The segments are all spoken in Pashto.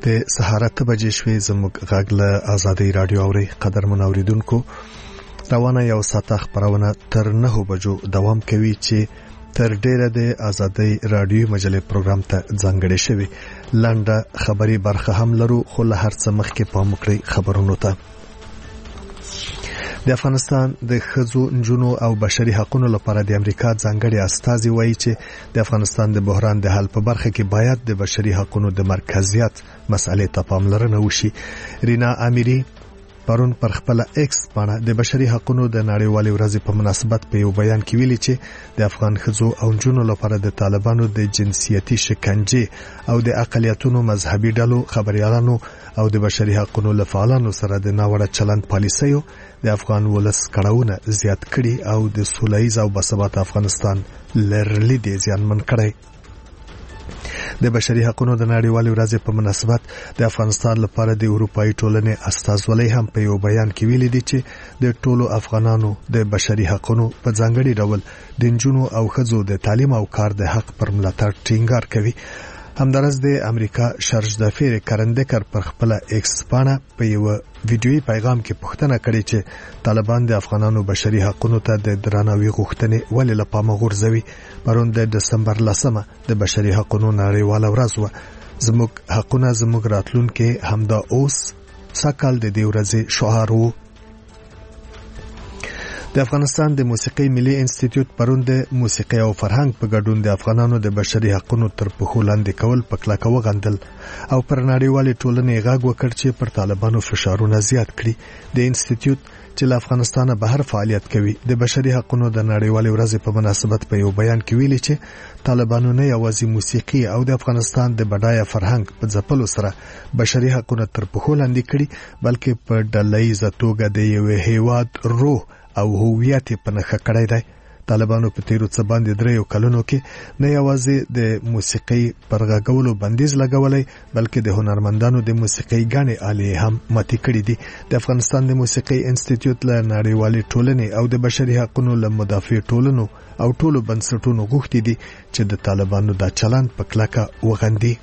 د سهار 8 بجې شوې زموږ غږ له آزادۍ رادیو اوري قدرمن اوریدونکو روانه یو ساعت خبرونه تر 9 بجو دوام کوي چې تر ډیره د آزادۍ رادیو مجلې پروګرام ته ځانګړې شوی لنډه خبري برخه هم لرو خو له هر څه مخکې پام وکړئ خبرونو ته د افغانستان د ښځو نجونو او بشري حقوقو لپاره د امریکا ځانګړي استازي وایي چې د افغانستان د بحران د حل په برخه کې باید د بشري حقوقو د مرکزیت مسئلې ته پاملرنه وشي. رینا امیری پرون پر خپل ایکس باندې د بشري حقوقو د نړیوالې ورځې په مناسبت په یو بیان کې ویلي چې د افغان ښځو او نجونو لپاره د طالبانو د جنسیتي شکنجې او د اقلیتونو مذهبي ډلو خبريالانو او د بشري حقوقو لفعالانو سره د ناوړه چلند پالیسیو د افغان ولس کړهونه زیات کړي او د سولهییز او باثبات افغانستان لرلې د ځانمن کړي. د بشري حقوقو د نړیوالې ورځې په مناسبت د افغانستان لپاره د اروپאי ټولنې استازولۍ هم په یو بیان کې ویلي دي چې د ټولو افغانانو د بشري حقوقو په ځانګړي ډول د نجونو او ښځو د تعلیم او کار د حق پر ملاتړ ټینګار کوي. همدارس د امریکا شرج دافیر کرندکر پر خپل ایکس باندې په یو ویډیوي پیغام کې پوښتنه کړې چې طالبان د افغانانو بشري حقوقو ته د درناوي غوښتنې ولې له پامه غورځوي. پرون د دسمبر 10 د بشري حقوقو نړیواله ورځ و. زموږ حقونه زموږ راتلونکي همدا اوس سکهال د دې ورځې شعار وو. د افغانستان د موسیقي ملي انسټیټیوټ پرون د موسیقي او فرهنګ په ګډون د افغانانو د بشري حقوقو تر پښو لاندې کول په کلکه وغندل او پر نړیوالې ټولنې غږ وکړ چې پر طالبانو فشارونه زیات کړي. د انسټیټیوټ چې له افغانستانه بهر فعالیت کوي د بشري حقوقو د نړیوالې ورځې په مناسبت په یو بیان کې ویلي چې طالبانو نه یوازې موسیقي او د افغانستان د بډایه فرهنګ په ځپلو سره بشري حقوقو تر پښو لاندې کړي بلکې په ډلهییزه توګه د یو هیواد روح او هویت په نخښه کړی دی. طالبانو په تیرو څه باندې 3 کلونو کې نه یوازې د موسیقي پرغاګولو بندیز لګولای بلکې د هنرمندانو د موسیقي غاڼې آلې هم ماتې کړې دي. د افغانستان د موسیقي انسټیټیوټ له نړیوالې ټولنې او د بشري حقوقو له مدافع ټولنو او ټولو بنسټونو غوښتي دي چې د طالبانو د چلند په کلکه وغندي.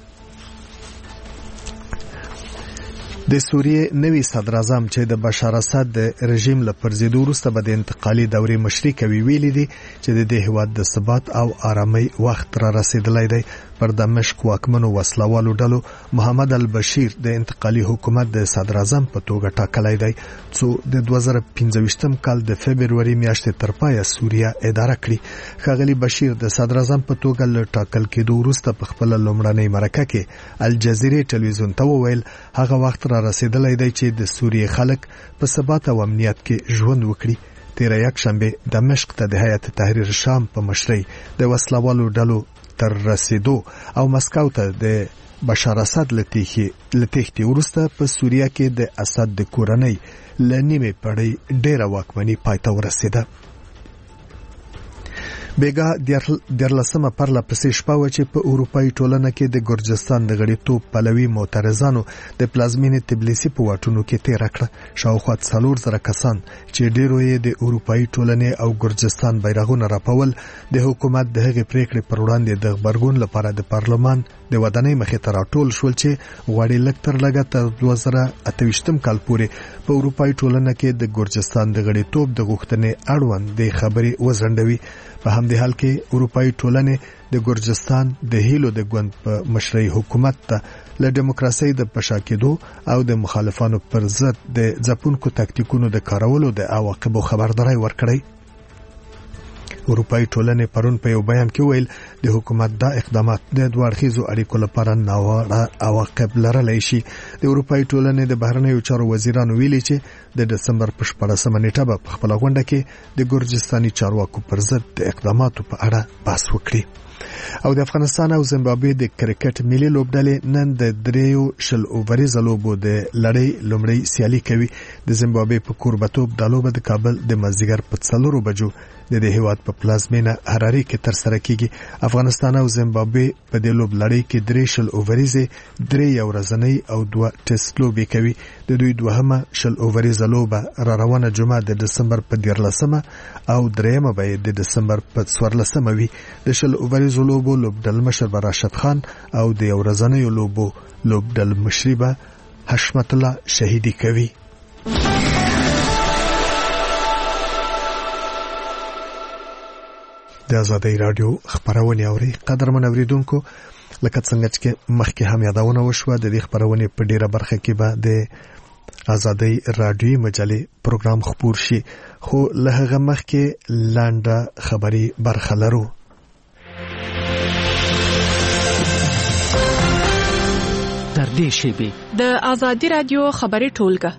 د سوریې نوی صدر اعظم چې د بشار اسد د رژیم له پرځېدو وروسته به د انتقالي دورې مشري کوي ویلي دي چې د دې هیواد د ثبات او آرامۍ وخت را رسیدلی دی. پر دمشق واکمنو وسلوالو ډلو محمد البشیر د انتقالي حکومت د صدر اعظم په توګه ټاکلی دی چې د 2015 کال د فبرवरी میاشتې تر پایه سوریه اداره کړي. ښاغلي بشیر د صدر اعظم په توګه له ټاکل کېدو وروسته په خپل لومړنۍ مرکه کې الجزیره ټلویزیون ته وویل هغه وخت را رسیدلی دی چې د سوریې خلک په ثبات او امنیت کې ژوند وکړي. تیر یکشنبه دمشق ته د هیئت تحریر شام په مشرۍ د وسلوالو ډلو تر رسیدو او مسکو ته د بشار اسد لتیختی وروسته په سوریه کې د اسد د کورنۍ لنیمه پړی ډیره واکمنی پایته ورسیده. بیګا درلسمه پرله پسې شپه و چې په اروپאי ټولنه کې د ګرجستان د غړیتوب پلوي معترضانو د پلازمینې تبلیسي په واټونو کې تیر کړه. شاوخوا 4,000 کسان چې ډیرو یې د اروپאי ټولنې او ګرجستان بیرغونه راپول د حکومت د هغې پریکړې پر وړاندې د خبرګون لپاره د پارلمان د ودانۍ مخې ته راټول شول چې غواړي لږ تر لږه تر 2028 کال پورې په اروپאי ټولنه کې د ګرجستان د غړیتوب د غوښتنې اړوند د خبرې وزندوي. په همدې حال کې اروپאי ټولنې د ګرجستان د هیلو د ګوند په مشرۍ حکومت ته له دیموکراسي د پشا کېدو او د مخالفانو پر ضد د ځپونکو تاکتیکونو د کارولو د عواقبو خبرداري ورکړي. اروپאי ټولنې پرون په یو بیان کې ویل د حکومت دا اقدامات د دوړخیزو اړیکو لپاره ناوړه عواقب لرلی شي. د اروپאי ټولنې د بهرنیو چارو وزیرانو ویلي چې د دسمبر په 14 نیټه په خپل غونډه کې د ګرجستاني چارواکو پر ضد د اقداماتو په اړه بحث وکړي. او د افغانستان او زیمبابوې د کرکټ ملي لوبډلې نن د 3 اووريزه لوبو د لړۍ لومړی سیالي کوي. د زیمبابوې په کوربتوب د لوبه د کابل د مازیګر په 4 بجو د هیواد په پلازمینه حراري کې تر سره کیږي. افغانستان او زیمبابوې په د لوب لړۍ کې 3 اووريزه 3 ورځنۍ او 2 ټیسټ لوبې کوي. د دوی دوهمه 2 اووريزه لوبه را روانه جمعه د دسمبر په 13 او دریمه به د دسمبر په 14 وي. د 2 اووريزه ورځو لوبو لوبډل مشر راشد خان او د ورځنیو لوبو لوبډل مشري به حشمت الله شهیدی کوي. د آزادۍ رادیو خبرونه اوري قدرمن اوریدونکو، لکه څنګه چې مخکې هم یادونه وشوه د دې خبرونه په ډیره برخه کې به د آزادۍ رادیوي مجلې پروګرام خپور شي، خو له هغه مخکې لاندې خبري برخه لرو. تر دې شیبې د آزادۍ رادیو خبري ټولګه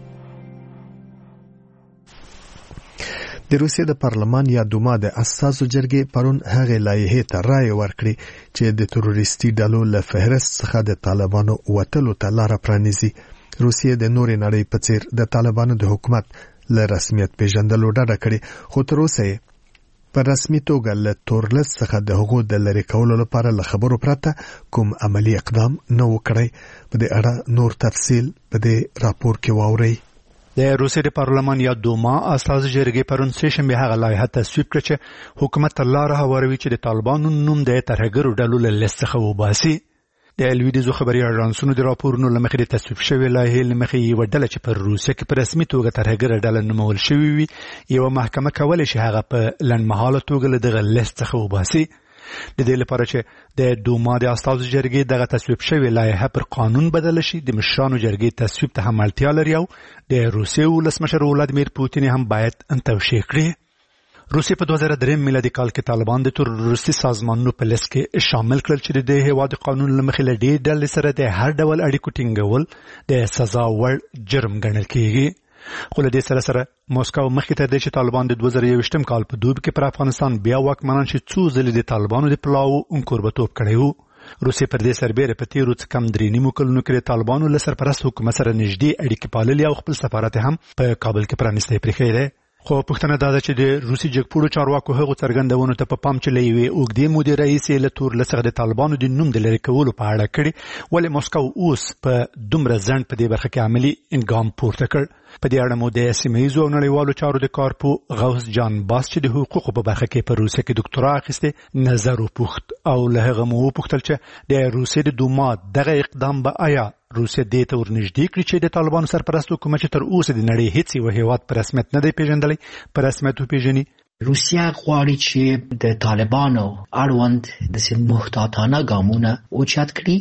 د روسیې د پارلمان یا دوما د اساسو جرګې پرون هغه لایحه ته رائے ورکړي چې د تروریستي ډلو له فهرست څخه د طالبانو وټلو ته لار پرانیزي. روسیې د نورې نړۍ په څیر د طالبانو د حکومت له رسمیت پیژندلو ډډه کړې، خو تر اوسه په رسمي توګه له تورلس څخه د حقوقو د لری کولو لپاره له خبرو پرته کوم عملی اقدام نه وکړي. په دې اړه نور تفصیل په دې راپور کې واورئ. د روسیې د پارلمان یا دوما اساس جرګې پرون سهشنبه هغه لایحه تصویب کړه چې حکومت الله راهوروي چې د طالبانو نوم د ترهګرو ډلو له لیست څخه وباسي. د لویدیزو خبري اژانسونو د راپورونو لمخې د تصویب شوی لایحه لمخې یو ډله چې پر روسیې کې په رسمي توګه ترهګر ډله نومول شوی وي، یو محکمه کولای شي هغه په لنډمهاله توګه له دغه لیست څخه وباسي. د دې لپاره چې د دوما د اساسو جرګې دغه تصویب شوی لایحه پر قانون بدل شي، د مشرانو جرګې تصویب ته هم اړتیا لري او د روسیې ولسمشر ولادیمیر پوتین هم باید توشیح کړي. روسیې په 2003 میلادي کال کې طالبان د تروریستي سازمانونو په لیست کې شامل کړل چې د هیواد قانون لمخې له دې ډلې سره د هر ډول اړیکو ټینګول د سزا وړ جرم ګڼل کېږي. خو له دې سره موسکو مخکې تر دې چې طالبان د 2021 کال په دوب کې پر افغانستان بیا واکمنان شي څو ځلې د طالبانو د پلاو انکوربتوب کړی وو. روسیې پر دې سربېره په تیرو څه کم 3.5 کلونو کې د طالبانو له سرپرست حکومت سره نږدې اړیکې پاللې او خپل سفارت هم په کابل کې پرانیستی پرېښی دی. خو پښتنه دا ده چې د روسي جګپوړو چارواکو هغو څرګندونو ته په پام چې لوي اوګدې مودې رئیس له تور لسغه د طالبانو د نوم د لری کولو په اړه کړي، ولې موسکو اوس په دومره ځند په دې برخه کې عملی انګام پورته کړ. په دې اړه مو د سیمه‌ییزو او نړیوالو چارو د کارپو غوث جان باس چې د حقوقو په برخه کې په روسیې کې ډاکټرا اخیسته نظر وپوښت او له هغه مو وپوښتل چې د روسیې د دوما دغه اقدام به آیا روسیه دې ته ورنږدې کړي چې د طالبانو سرپرست حکومت چې تر اوسه د نړۍ هیڅ یو هیواد په رسمیت نه دی پیژندلی په رسمیت وپیژني. روسیه غواړي چې د طالبانو اړوند د محتاطانه ګامونه اوچت کړي،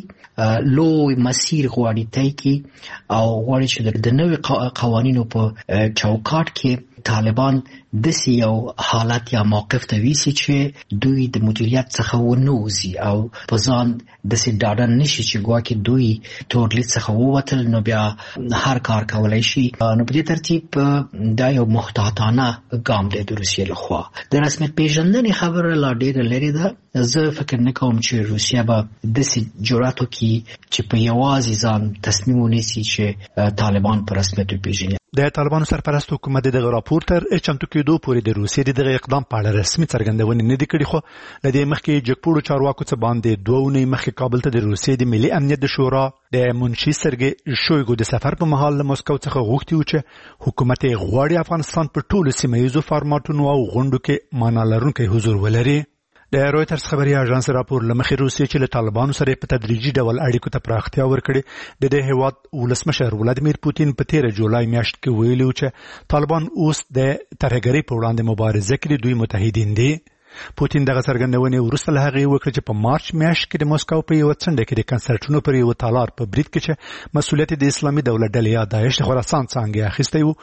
لوی مسیر غواړي طی کړي او غواړي چې د نوې قوانینو په چوکاټ کې طالبان داسې یو حالت یا موقف ته ویسي چې دوی د مدیریت څخه ونوځي او په ځان داسې ډاډه نشي چې ګواکې دوی تورلید څخه ووتل نو بیا هر کار کولی شي. نو په دې ترتیب دا یو محتاطانه ګام دی د روسیې لخوا. د رسمیت پیژندنې خبره لا ډېره لرې ده. زه فکر نه کوم چې روسیه به داسې جرأت وکړي چې په یوازې ځان تصمیم ونیسي چې طالبان په رسمیت وپیژني. د طالبانو سرپرست حکومت دغه راپور تر چمتو کېدو پورې د روسیې دغه اقدام په اړه رسمي څرګندونې نه دي کړې، خو له دې مخکې جګپوړو چارواکو څخه باندې 2 اونۍ مخکې کابل ته د روسیې د ملي امنیت د شورا د منشي سرګي شویګو د سفر په مهال له موسکو څخه غوښتي و چې حکومت غواړي افغانستان په ټولو سیمه‌ییزو فارماتونو او غونډو کې معنا لرونکی حضور ولري. د رويټرز خبري اژانس راپور لمخې روسیې چې له طالبانو سره په تدریجي ډول اړیکو ته پراختیا ورکړي، د دې هیواد ولسمشر ولادیمیر پوتین په 13 جولای میاشت کې ویلي چې طالبان اوس د ترهګرۍ په وړاندې مبارزه کې دوی متحدین دي. پوتین دغه څرګندونې وروسته له هغې وکړه چې په مارچ میاشت کې د موسکو په یو څنډه کې د کنسرټونو پر یو تالار په برید کې چې مسؤلیت د اسلامي دولت ډلې یا داعش د خراسان څنګه اخیستی وو،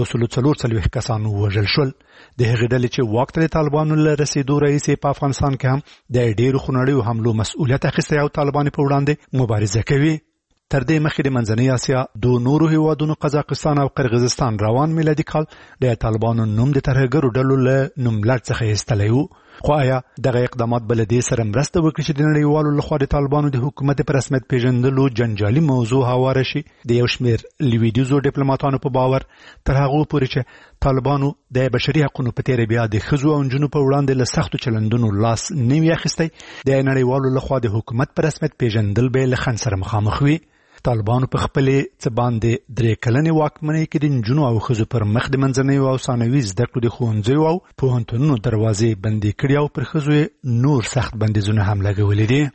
144 کسان وژل شول. د هغې ډلې چې واک ته د طالبانو له رسېدو رئیس په افغانستان کې هم د ډېرو خونړیو حملو مسؤلیت اخیستی او طالبان په وړاندې مبارزه کوي. تر دې مخکې د منځنۍ اسیا دوه نورو هیوادونو قزاقستان او قرغیزستان روان میلادي کال د طالبانو نوم د ترهګرو ډلو له نوملړ څخه ایستلی و. خو آیا دغه اقدامات بل دې سره مرسته وکړي چې د نړیوالو لخوا د طالبانو د حکومت په رسمیت پیژندلو جنجالي موضوع هواره شي؟ د یو شمېر لویدیځو ډیپلوماټانو په باور تر هغو پورې چې طالبانو د بشري حقوقو په تیر بیا د ښځو او نجونو په وړاندې له سختو چلندونو لاس نه وي اخیستی، د نړیوالو لخوا د حکومت په رسمیت پیژندل به له خنډ سره مخامخ وي. طالبانو په خپلې څه باندې 3 کلنې واکمنۍ کې د نجونو او ښځو پر مخ د منځنیو او ثانوي زده کړو د ښوونځیو او پوهنتونونو دروازې بندې کړې او پر ښځو نور سخت بندیزونه هم لګولي دي.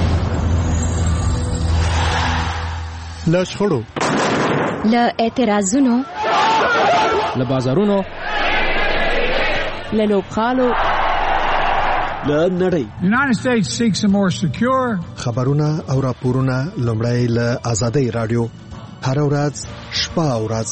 له شخړو، له اعتراضونو، له بازارونو، له لوبغالو، له نړۍ. United States seeks a more secure. خبرونه او راپورونه لومړی له آزادۍ رادیو هر ورځ شپه او ورځ.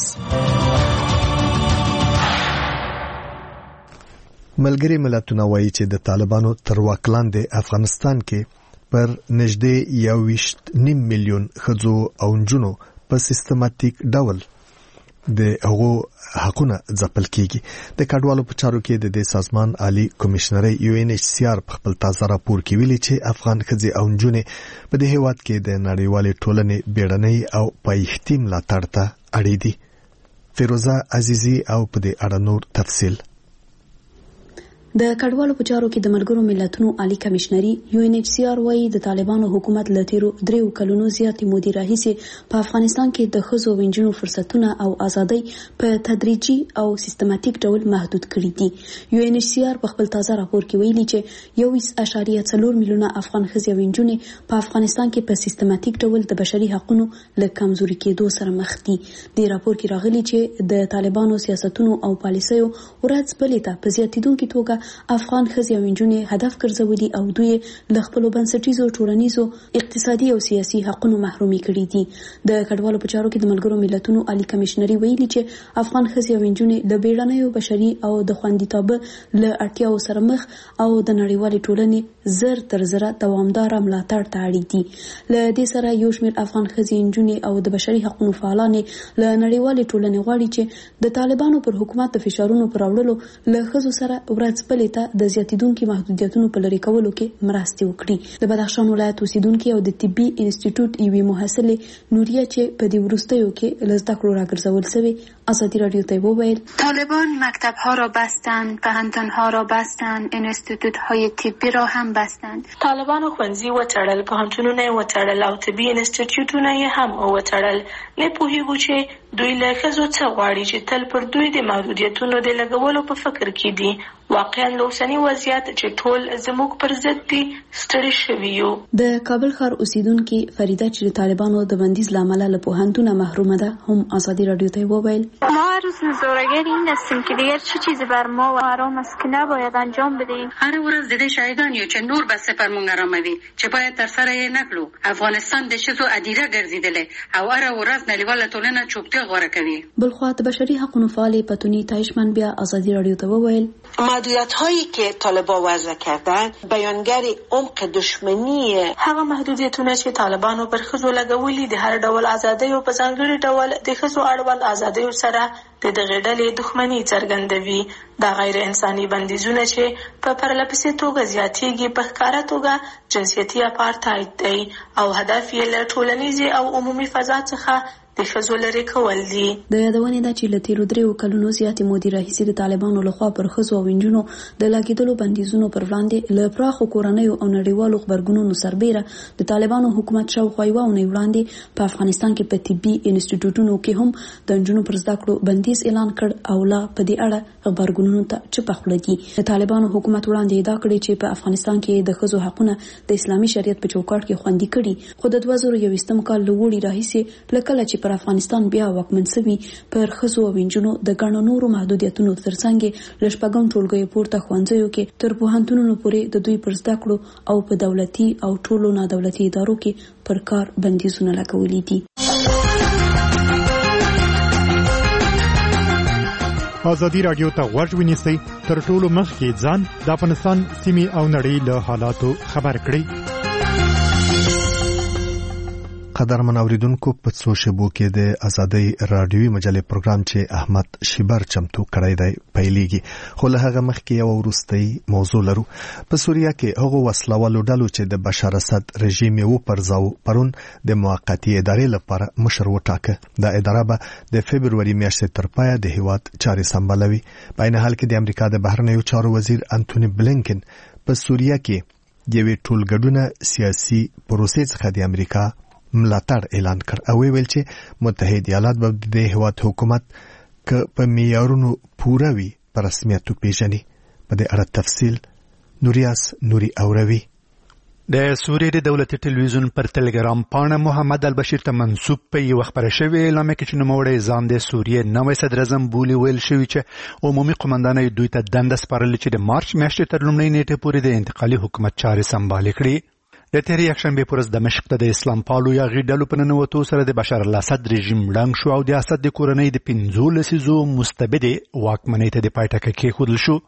ملګری ملتونه وایي چې د طالبانو تر واک لاندې افغانستان کې پر نږدې 1.5 میلیون ښځو او نجونو په سیستماتیک ډول د هغو حقونه ځپل کیږي. د کډوالو په چارو کې د دې سازمان عالی کمشنري UNHCR په خپل تازه راپور کې ویلي چې افغان ښځې او نجونې په دې هیواد کې د نړیوالې ټولنې بیړنۍ او پایښتي ملاتړ ته اړې دي. فیروزه عزیزی او په دې اړه نور تفصیل. د کډوالو په چارو کې د ملګرو ملتونو عالی کمشنري UNHCR وايي د طالبانو حکومت له تیرو 3 کلونو زیاتې مودې راهیسې په افغانستان کې د ښځو او نجونو فرصتونه او ازادۍ په تدریجي او سیستماتیک ډول محدود کړي دي. UNHCR په خپل تازه راپور کې ویلي چې 1.4 میلیونه افغان ښځې او نجونې په افغانستان کې په سیستماتیک ډول د بشري حقوقو له کمزوري کېدو سره مخ دي. د راپور کې راغلي چې د طالبانو سیاستونو او پالیسیو ورځ بلې ته په زیاتېدونکې توګه افغان ښځې او نجونې هدف ګرځولي او دوی له خپل بنسټیزو ټولنیزو اقتصادي او سیاسي حقوقو محرومي کړي دي. د کډوالو په چارو کې د ملګرو ملتونو عالی کمشنري ویلي چې افغان ښځې او نجونې د بیړنیو بشري او د خوندیتوب له اړتیاو سره مخ او د نړیوالې ټولنې زر تر زره دوامدار ملاتړ ته اړ دي. له دې سره یو شمېر افغان ښځې نجونې او د بشري حقوقو فعالان له نړیوالې ټولنې غواړي چې د طالبانو پر حکومت د فشارونو پر وړلو له ښځو سره ورځ بلې ته د زیاتیدونکو محدودیتونو په لرې کولو کې مرسته وکړي. د بدخشان ولایت اوسیدونکو او د طبي انسټیټیوټ یوې محصله نوریا چې په دې وروستیو کې لزده کړو راګرځول شوی آزادی رادیو ته وویل طالبان مکتب‌ها را بستند، پوهنتون‌ها را بستند، انستیتوت‌های طبی را هم بستند. طالبان ښوونځي وتړل، پوهنتونونه وتړل او طبي انستیتیوټونه هم وتړل. نه پوهیږو چې دوی له ښځو څه غواړي چې تل پر دوی د محدودیتونو د لګولو په فکر کې دي. واقعا لوسنی وضعیت چې ټول زموږ پر ضد دي ستړي شوي یو. د کابل ښار اوسیدونکو فریده چې طالبانو د بندیز لامل له پوهنتونه محرومه ده هم آزادی رادیو ته وویل ما هر روز نظاره‌گر این هستیم که دیگر چه چیزی بر ما و حرام است که نباید انجام بدهیم. هر ورځ د دې شاهدان یو چې نور بس پر مونږ آراموي چې باید تر سره یې نکړو. افغانستان د شذو ادیره ګرځیدلې او هر ورځ نړیواله ټولنه چوپتیا غوره کوي. بلخو د بشري حقوقو فعال پتونی تایشمن بیا آزادی رادیو ته وویل محدودیت‌هایی که طالبان وضع کردن بیانگر عمق دشمنی هغه محدودیتونه چې طالبانو پر ښځو لګولي د هر ډول ازادۍ او په ځانګړي ډول د ښځو اړوند ازادۍ سره د دغه ډلې دښمنۍ څرګندوي. دا غیر انساني بندیزونه چې په پرلپسې توګه زیاتېږي په ښکاره توګه جنسیتي اپارتاید دی او هدف یې له ټولنیزې او عمومي فضا څخه د ښځو لرې کول دي. د یادونې ده چې له تیرو 3 کلونو زیاتې مودې راهیسې د طالبانو لخوا پر ښځو او نجونو د لګېدلو بندیزونو پر وړاندې له پراخو کورنیو او نړیوالو خبرګونونو سربېره د طالبانو حکومت شاوخوا یوه اونۍ وړاندې په افغانستان کې په طبي انسټیټیوټونو کې هم د نجونو پر زده کړو بندیز اعلان کړ او لا په دې اړه خبرګونونو ته چپه خوله دي. د طالبانو حکومت وړاندې ادعا کړې چې په افغانستان کې د ښځو حقونه د اسلامي شریعت په چوکاټ کې خوندي کړي، خو د 2021 کال له وړي راهیسې لکه چې پر افغانستان بیا واکمن شوی پر ښځو او نجونو د ګڼو نورو محدودیتونو ترڅنګ له شپږم ټولګیو پورته ښوونځیو کې تر پوهنتونونو پورې د دوی پر زده کړو او په دولتي او ټولو نادولتي ادارو کې پر کار بندیزونه لګولي دي. آزادی رادیو ته غوږ ونیسئ، تر ټولو مخکې ځان د افغانستان سیمې او نړۍ له حالاتو خبر کړئ. قدرمن اوریدونکو په څو شیبو کې د ازادۍ رادیوي مجلې پروګرام چې احمد شیبر چمتو کړی دی پیلېږي، خو له هغه مخکې یو وروستۍ موضوع لرو. په سوریه کې هغو وسلوالو ډلو چې د بشار اسد رژیم یې وپرځاو پرون د موقتي ادارې لپاره مشر وټاکه. دا اداره به د فبروري میاشتې تر پایه د هیواد چارې سمبالوي. په عین حال کې د امریکا د بهرنیو چارو وزیر انټونی بلینکن په سوریه کې یوې ټولګډونه سیاسي پروسې څخه د امریکا ملاتړ اعلان کړ او ویل چې متحده ایالات به د هیواد حکومت ک په معیارونو پوره وي په رسمیت پیژني. په دې اړه تفصیل نوریاس نوري اوروي. د سوریې د دولتي ټلویزیون پر ټلګرام پاڼه محمد البشیر ته منسوب په یو خبره شوې اعلان کې چې نوموړی ځان د سوریې نوی صدر اعظم بولي ویل شوی چې عمومي قومندان دوی ته دنده سپارلې چې د مارچ میاشتې تر لومړۍ نیټې پورې د انتقالي حکومت چارې سمبال کړي. د تیرې یکشنبې پر ورځ دمشق ته د اسلام پالو یا غیر ډلو په ننوتو سره د بشار الاسد رژیم ړنګ شو او د اسد د کورنۍ د 15 لسیزو مستبد واکمنۍ ته د پای ټکی کېښودل شو.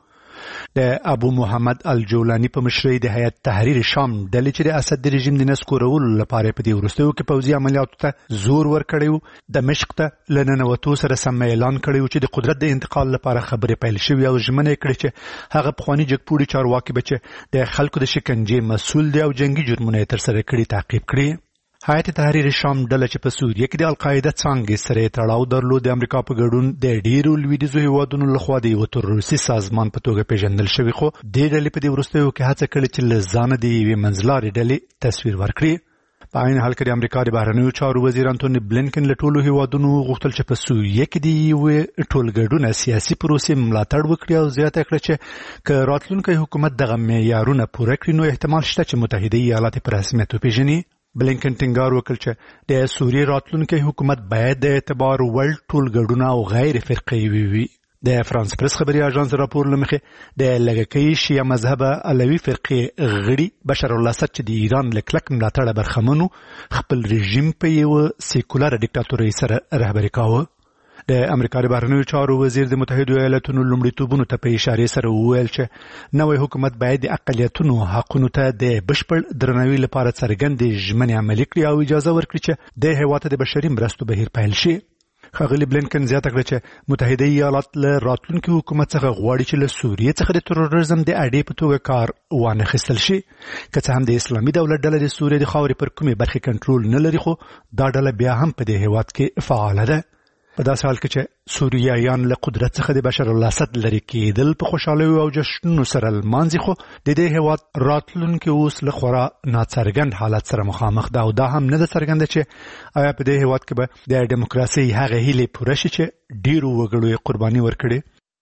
د ابو محمد الجولانی په مشرۍ د هیئت تحریر شام ډلې چې د اسد د رژیم د نسکورولو لپاره په دې وروستیو کې پوځي عملیاتو ته زور ورکړی و دمشق ته له ننوتو سره سم اعلان کړی و چې د قدرت د انتقال لپاره خبرې پیل شوې او ژمنه یې کړې چې هغه پخواني جګپوړي چارواکي به چې د خلکو د شکنجې مسؤل دي او جنگي جرمونه یې ترسره کړي تعقیب کړي. هیئت تحریر شام ډله چې په سوریه کې د القاعده څانګې سره تړاو درلود د امریکا په ګډون د ډیرو لویدیځو هیوادونو لخوا د یو تروریستي سازمان په توګه پیژندل شوی خو د ډلې په دې وروستیو کې هڅه کړې چې له ځانه د یوې منځلارې ډلې تصویر ورکړي. په عین حال کې د امریکا د بهرنیو چارو وزیر انټونی بلینکن له ټولو هیوادونو غوښتل چې په سوریه کې د یوې ټولګډونه سیاسي پروسې ملاتړ وکړي او زیاته کړه چې که راتلونکی حکومت دغه معیارونه پوره کړي نو احتمال شته چې متحده ایالات په رسمیت وپیژني. بلینکن ټینګار وکړ چې د سوریې راتلونکی حکومت باید د اعتبار وړ ټولګډونه او غیر فرقوي وي. د فرانس پریس خبري اژانس راپور لمخې د لږکۍ شیعه مذهب علوي فرقې غړي بشار الاسد چې د ایران له کلک ملاتړه برخمنو خپل رژیم په یو سیکولر ډیکټاتورۍ سره رهبري کاوه. د امریکا د بهرنیو چارو وزیر د متحده ایالاتونو لومړیتوبونو ته په اشاره سره وویل چې نوی حکومت باید د اقلیتونو حقونو ته د بشپړ درناوي لپاره څرګندې ژمنې عملي کړي او اجازه ورکړي چې د هیواد د بشري مرستو بهیر پیل شي. ښاغلي بلینکن زیاته کړه چې متحده ایالات له راتلونکي حکومت څخه غواړي چې له سوریې څخه د تروریزم د اډې په توګه کار وانخیستل شي. که څه هم د اسلامي دولت ډله د سوریې د خاورې پر کومې برخې کنټرول نه لري خو دا ډله بیا هم په دې هیواد کې فعاله ده. په داسې حال کې چې سوریایان له قدرت څخه د بشار الاسد لرې کېدل په خوشحالیو او جشنونو سره لمانځي خو د دې هیواد راتلونکي اوس له خورا ناڅرګند حالت سره مخامخ ده او دا هم نه ده څرګنده چې آیا په دې هیواد کې به د ډیموکراسۍ هغه هیلې پوره شي چې ډیرو وګړو یې قرباني ورکړي.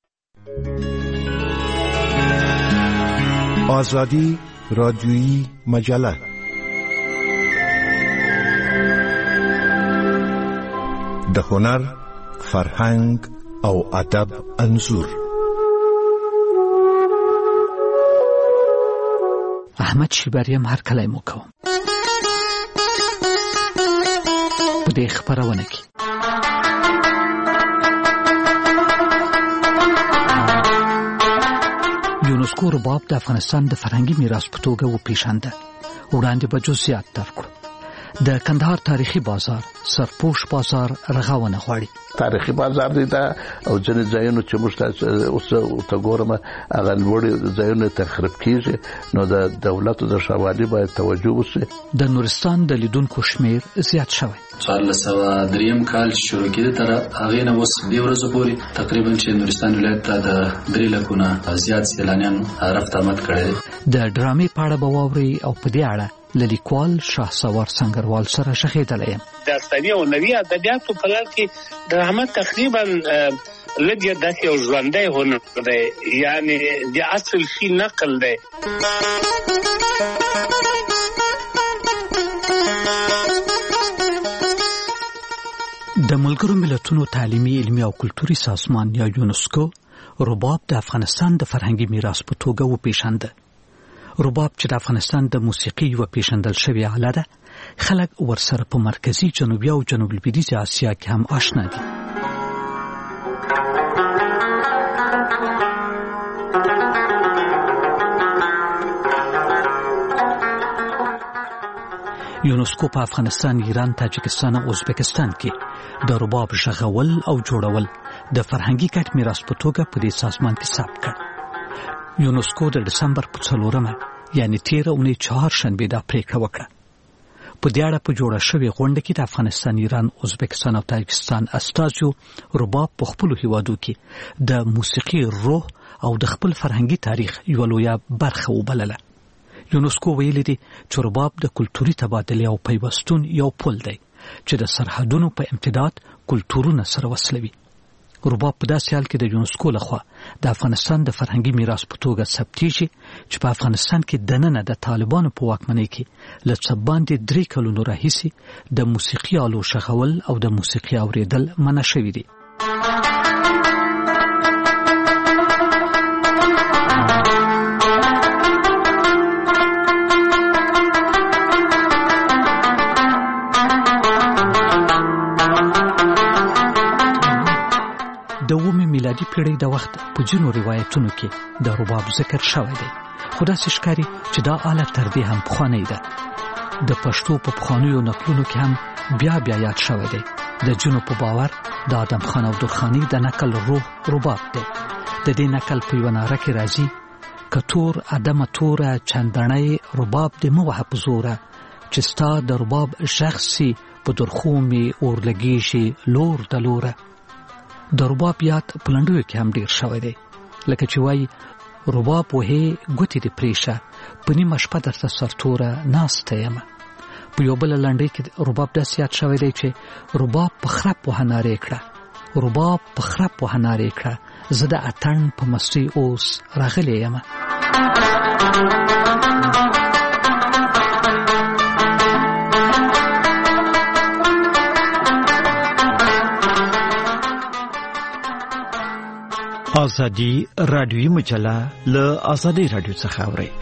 آزادی رادیویی مجله د هنر فرهنګ او ادب انځور. احمد شیبریم هر کله مو کوم په دې خبرونه کې یونسکو رباب د افغانستان د فرهنګي میراث په توګه وپیژنده. وړاندې به جزئیات درکړو. د کندهار تاریخي بازار سرپوش بازار رغاونه غواړي. تاریخي بازار دی دا او ځینې ځایونه چې موږ اوس ته ګورم هغه لوړې ځایونه تخریب کیږي نو د دولت د شوالي باید توجه وشي. د نورستان د لیدونکو شمیر زیات شوی. 1403 کال شروع کېده تر هغه نه اوس د ورځې پورې تقریبا چې نورستان ولایت ته د 3 لکونه زیات سیلانیان رفت آمد کړي. د ډرامې په اړه به واوري او په دې اړه لیکوال شاهسوار سنگروال سره شخېدلې. داستاني او نوي ادبیاتو په لړ کې ډرامه تقریبا لږه داسې یو ژوندی هنر دی، یعنی د اصل شي نقل دی. د ملګرو ملتونو تعلیمي علمي او کلتوري سازمان یا یونسکو رباب د افغانستان د فرهنګي میراث په توګه وپیژنده. رباب چې د افغانستان د موسیقي یوه پیژندل شوې آله ده، خلک ورسره په مرکزي جنوبي او جنوب لویدیځې اسیا کې هم آشنا دي. یونسکو په افغانستان، ایران، تاجکستان او ازبکستان کې د رباب غږول او جوړول د فرهنګي ګډ میراث په توګه په دې سازمان کې ثبت کړ. یونسکو د دسمبر په 4 یعنی 13 چهارشنبه دا پریکړه وکړه. په دې اړه په جوړه شوې غونډه کې د افغانستان، ایران، ازبکستان او تاجکستان استازو رباب په خپل هیوادو کې د موسیقي روح او د خپل فرهنګي تاریخ یو لویه برخه وبلله. یونسکو ویلي دي چې رباب د کلتوري تبادلې او پیوستون یو پل دی چې د سرحدونو په امتداد کلتورونه سره وصلوي. رباب په داسې حال کې د یونسکو لخوا د افغانستان د فرهنګي میراث په توګه ثبتېږي چې په افغانستان کې دننه د طالبانو په واکمنۍ کې له څه باندې 3 کلونو راهیسې د موسیقي آلو شغول او د موسیقي اورېدل منع شوي دي. د 9 میلادي پیړۍ د وخت په ځینو روایتونو کې د رباب ذکر شوی دی، خو داسې ښکاري چې دا آله تر دې هم پخوانۍ ده. د پښتو په پخوانیو نقلونو کې هم بیا یاد شوی دی. د ځینو په باور د آدم خان او درخاني د نقل روح رباب دی. د دې نقل په یوه ناره کې راځي: کتور ادمه توره چندڼۍ رباب دې مه وهه په زوره، چې ستا د رباب غږ سي په درخو مې اور لګېږي لور د لوره. د رباب یاد په لنډیو کې هم ډیر شوی دی، لکه چې وایي: رباب وهې ګوتې دې پرېشه، په نیمه شپه درته سرتوره ناسته یمه. په یو بله لنډۍ کې رباب داسې یاد شوی دی چې رباب په خرپ وهه نارې کړه، رباب په خرپ وهه نارې کړه، زه د اتڼ په مستۍ اوس راغلی یمه. ازادي رادیوي مجله له ازادي رادیو څخه اوري.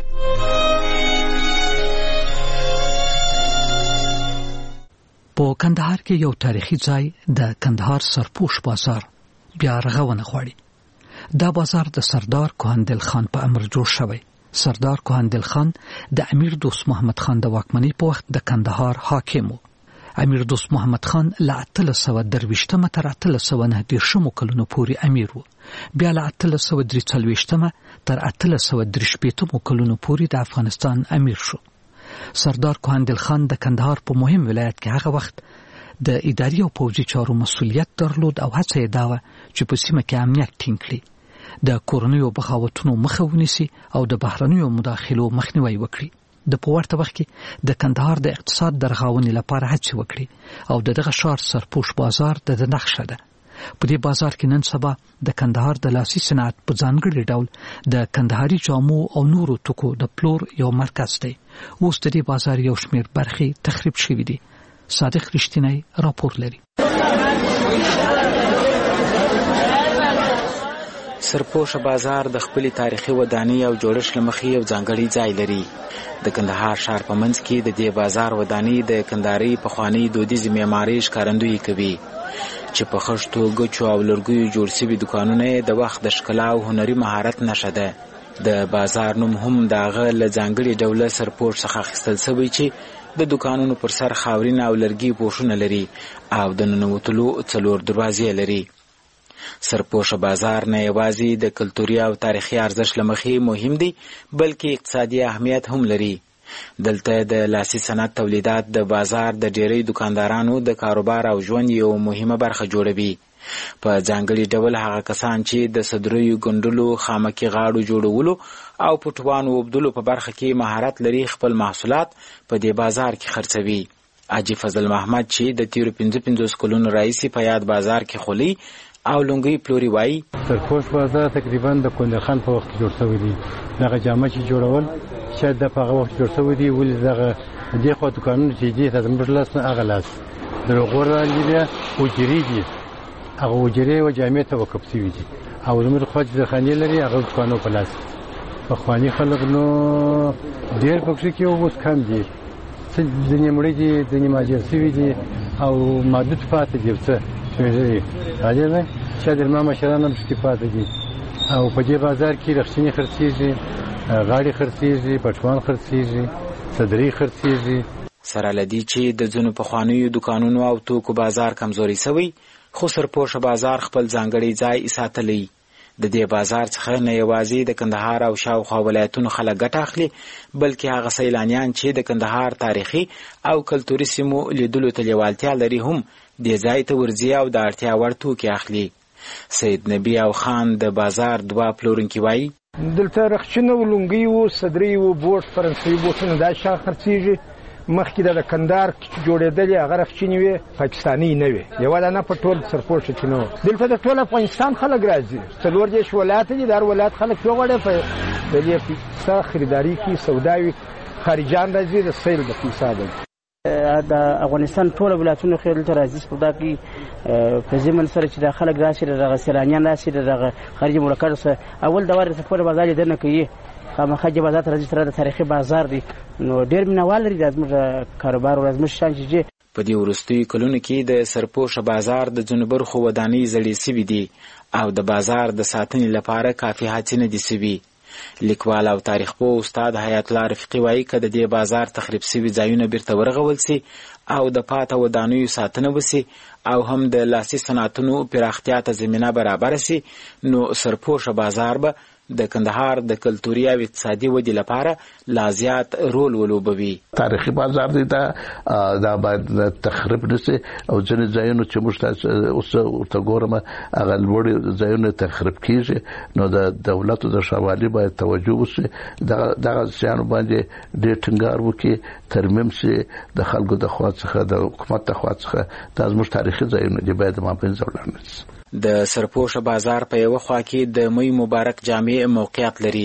په کندهار کې یو تاریخي ځای د کندهار سرپوش بازار بیا رغونه غواړي. دا بازار د سردار کوهندل خان په امر جوړ شوی. سردار کوهندل خان د امیر دوست محمد خان د واکمنۍ په وخت د کندهار حاکم و. امیر دوست محمد خان له 1823 تر 1890 کلونو پورې امیر و. بیا له 1843 تر 1863 کلونو پورې د افغانستان امیر شو. سردار کوهندل خان د کندهار په مهم ولایت کې هغه وخت د اداري او پوځي چارو مسؤلیت درلود او هڅه یې دا وه چې په سیمه کې امنیت ټینګ کړي، د کورنیو بغاوتونو مخه ونیسي او د بهرنیو مداخلو مخنیوی وکړي. د په ورته وخت کې د کندهار د اقتصاد د رغونې لپاره هڅې وکړي او دغه ښار سرپوش بازار د نقشه ده. په دې بازار کې نن سبا د کندهار د لاسي صنعت په ځانګړي ډول د کندهاري جامو او نورو توکو د پلور یو مرکز دی. اوس د دې بازار یو شمېر برخې تخریب شوي دي. صادق رښتینی راپور لري. سرپوش بازار د خپل تاریخي ودانۍ او جوړښت لمخې یو ځانګړی ځای لري. د کندهار ښار په منځ کې د دې بازار ودانۍ د کندهاري پخوانۍ دودیزې معمارۍ ښکارندویي کوي چې په خښتو، ګچو او لرګیو جوړ شوي دوکانونه د وخت د ښکلا او هنري مهارت نښه ده. د بازار نوم هم د هغه له ځانګړي ډوله سرپوش څخه اخیستل شوی چې د دوکانونو پر سر خاورین او لرګي پوښونه لري او د ننوتلو 4 دروازې لري. سرپوش بازار نه یوازې د کلتوري او تاریخي ارزښت لمخې مهم دی، بلکې اقتصادي اهمیت هم لري. دلته د لاسي صنعت تولیدات د بازار د ډیری دکاندارانو د کاروبار او ژوند یو مهمه برخه جوړوي. په ځانګړي ډول هغه کسان چې د صدریو ګنډلو، خامکي غاړو جوړولو او پټوانو وبدلو په برخه کې مهارت لري خپل محصولات په دې بازار کې خرڅوي. حاجی فضل محمد چې د تیرو 55 کلونو راهیسې په یاد بازار کې خولي او لونګي پلوري وایي: سرپوش بازار تقریبا د کوندل خان په وخت جوړ شوی دی. دغه جامه چې جوړول شاید د په وخت جوړ شوی دی، ولې دغه د خو دکانونو چې دي تاسو مرلاس نه اغلاس د غوړه لیدیا او جریدي هغه وجري او جامې ته وقف شوی دي او زموږ خو د خاني لري هغه دکانو په لاس. په خواني خلک نو ډیر پکې کې اوس کم دي، ځینې مړي دي، ځینې ماجر شوی دي او محدود پاتې دي. څه راځي نه چې د ما مشرانو هم پاتې دي او په دې بازار کې رخصتي خرڅيږي، غاړي خرڅيږي، پټوان خرڅيږي، صدري خرڅيږي. سره لدی چې د ځینو پخوانیو دکانونو او توکو بازار کمزوري شوی، خو سرپوش بازار خپل ځانګړی ځای ساتلی. د دې بازار څخه نه یوازې د کندهار او شاوخوا ولایتونو خلک ګټه اخلي، بلکې هغه سیلانیان چې د کندهار تاریخي او کلتوري سیمو لیدلو ته لیوالتیا لري هم دې ځای ته ورځي او د اړتیا وړ توکي اخلي. سید نبی او خان د بازار 2 پلورونکي وایي: دلته رخچینه ولونګي وو صدري وو بوټ فرانسوي بوټونه دا شا خرڅيږي مخکې د کندهار کې جوړېدلې هغه رخچینې وي پاکستاني نه وي یو نه په ټول سرپوش کې نو دلته د ټول افغانستان خلک راځي څلور دیش ولایت دي دار ولایت خلک یو غړي په دې په خریداري کې سوداوي خارجان راځي د سیل د حساب د افغانستان ټول ولایتونو خیل ته راځي سودا کې په زمن سره چې د خلک راشي د سیلانیان راشي د خارجي ملکانو سره اول دوار سفر بازار دنه کوي خامخا بازار ته راځي د تاریخي بازار دی نو ډېر مینوال لري د زموږ کاروبار او زموږ شان چې په دې وروستي کلونو کې د سرپوش بازار د جنوبر خو ودانۍ زړې سوي دي او د بازار د ساتنې لپاره کافي هڅې نه دي سوي. لیکوال او تاریخ پوه استاد حیات الله رفیقي وایي که د دې بازار تخریب سوي ځایونه بیرته ورغول سي او د پاته ودانیو ساتنه وسي او هم د لاسي صنعتونو پراختیا ته زمینه برابر سي نو سرپوش بازار به د کندهار د کلتوري او اقتصادي ودې لپاره لا زیات رول ولوبوي. تاریخي بازار دی دا باید تخریب نشي او ځینې ځایونه چې موږ اوس ورته ګورم هغه لوړ ځایونه تخریب کیږي نو د دولت د شوالي باید توجه وشي دغه ځایونه باندې ډېر ټینګار وکړي ترمیم شي د خلکو د خوا څخه د حکومت د خوا څخه دا زموږ تاریخي ځایونه دي باید مابین ځوړل نشي. د سرپوش بازار په یو خوا کې د مې مبارک جامع موقعیت لري.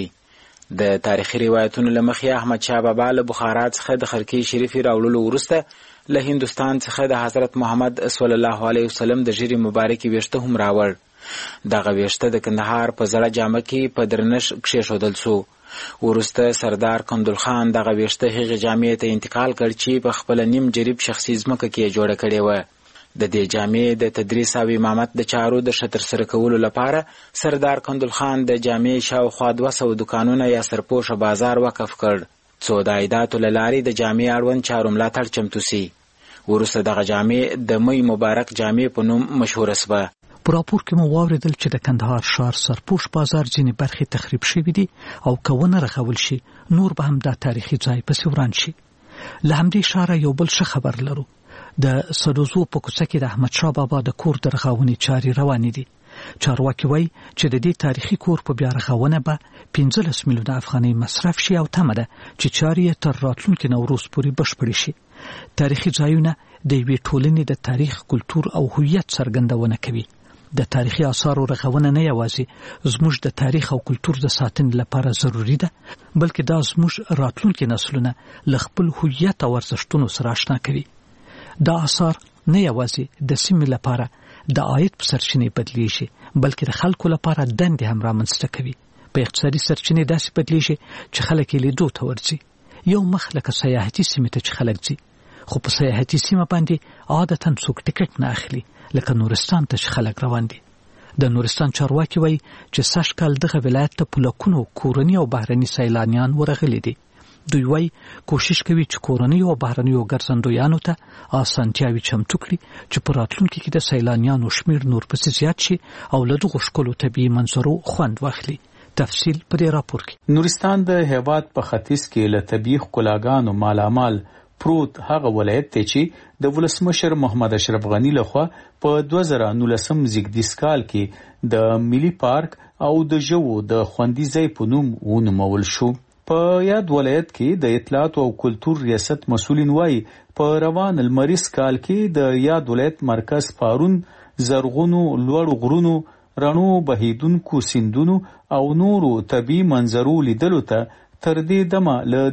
د تاریخي روایتونو لمخې احمد شاه بابا له بخارا څخه د خرقې شریفې راوړلو وروسته له هندوستان څخه د حضرت محمد صلی الله علیه وسلم د ژیرې مبارکې ویښته هم راوړ. دغه ویښته د کندهار په زړه جامع کې په درنښ کښېښودل سو. وروسته سردار کندل خان دغه ویښته هغې جامع ته انتقال کړ چې په خپله نیم جریب شخصي ځمکه کې جوړه کړې وه. د دې جامع د تدریس او امامت د چارو د ښه ترسره کولو لپاره سردار کندل خان د جامع شاوخوا 200 دکانونه یا سرپوشه بازار وقف کړ څو د عایداتو له لارې د جامع اړوند چارو ملاتړ چمتو سي. وروسته دغه جامع د مې مبارک جامع په نوم مشهوره سوه. په راپور کې مو واورېدل چې د کندهار ښار سرپوش بازار ځینې برخې تخریب شوي دي او که ونه رغول شي نور به هم دا تاریخي ځای پسې وران شي. له همدې ښاره یو بل ښه خبر لرو. د سدوزو په کوڅه کې د احمد شاه بابا د کور د رغونې چارې روانې دي. چارواکي وایي چې د دې تاریخي کور په بیا رغونه به 15 میلیونه افغانۍ مصرف شي او تمه ده چې چارې یې تر راتلونکي نوروز پورې بشپړې شي. تاریخي ځایونه د یوې ټولنې د تاریخ، کلتور او هویت څرګندونه کوي. د تاریخي آثارو رغونه نه یوازې زموږ د تاریخ او کلتور د ساتنې لپاره ضروری ده بلکې دا زموږ راتلونکي نسلونه له خپل هویت او ارزښتونو سره آشنا کوي. دا آثار نه یوازې د سیمې لپاره د عاید په سرچینې بدلیږي بلکې د خلکو لپاره دندې هم رامنځته کوي. په اقتصادي سرچینې داسې بدلیږي چې خلک یې لیدو ته ورځي. یو مخ لکه سیاحتي سیمې ته چې خلک ځي خو په سیاحتي سیمه باندې عادتا څوک ټکټ نه اخلي لکه نورستان ته چې خلک روان دي. د نورستان چارواکي وایي چې سږ کال دغه ولایت ته په لکونو کورني او بهرني سیلانیان ورغلي دي. دوی وایي کوشش کوي چې کورنیو او بهرنیو ګرځندویانو ته اسانتیاوې چمتو کړي چې په راتلونکي کې د سیلانیانو شمیر نور پسې زیات شي او له دغو ښکلو طبیعي منظرو خوند واخلي. تفصیل په دې راپور کې. نورستان د هیواد په ختیځ کې له طبیعي ښکلاګانو مالامال پروت هغه ولایت دی چې د ولسمشر محمد اشرف غنی لخوا په 2019 زیږدیز کال کې د ملي پارک او د ژوو د خوندي ځای په نوم ونومول شو. په یاد ولایت کې د اطلاعات او کلتور ریاست مسؤلین وایي په روان المریض کال کې د یاد ولایت مرکز پارون زرغونو لوړو غرونو رڼو بهیدونکو سیندونو او نورو طبیعي منظرو لیدلو ته تر دې دمه له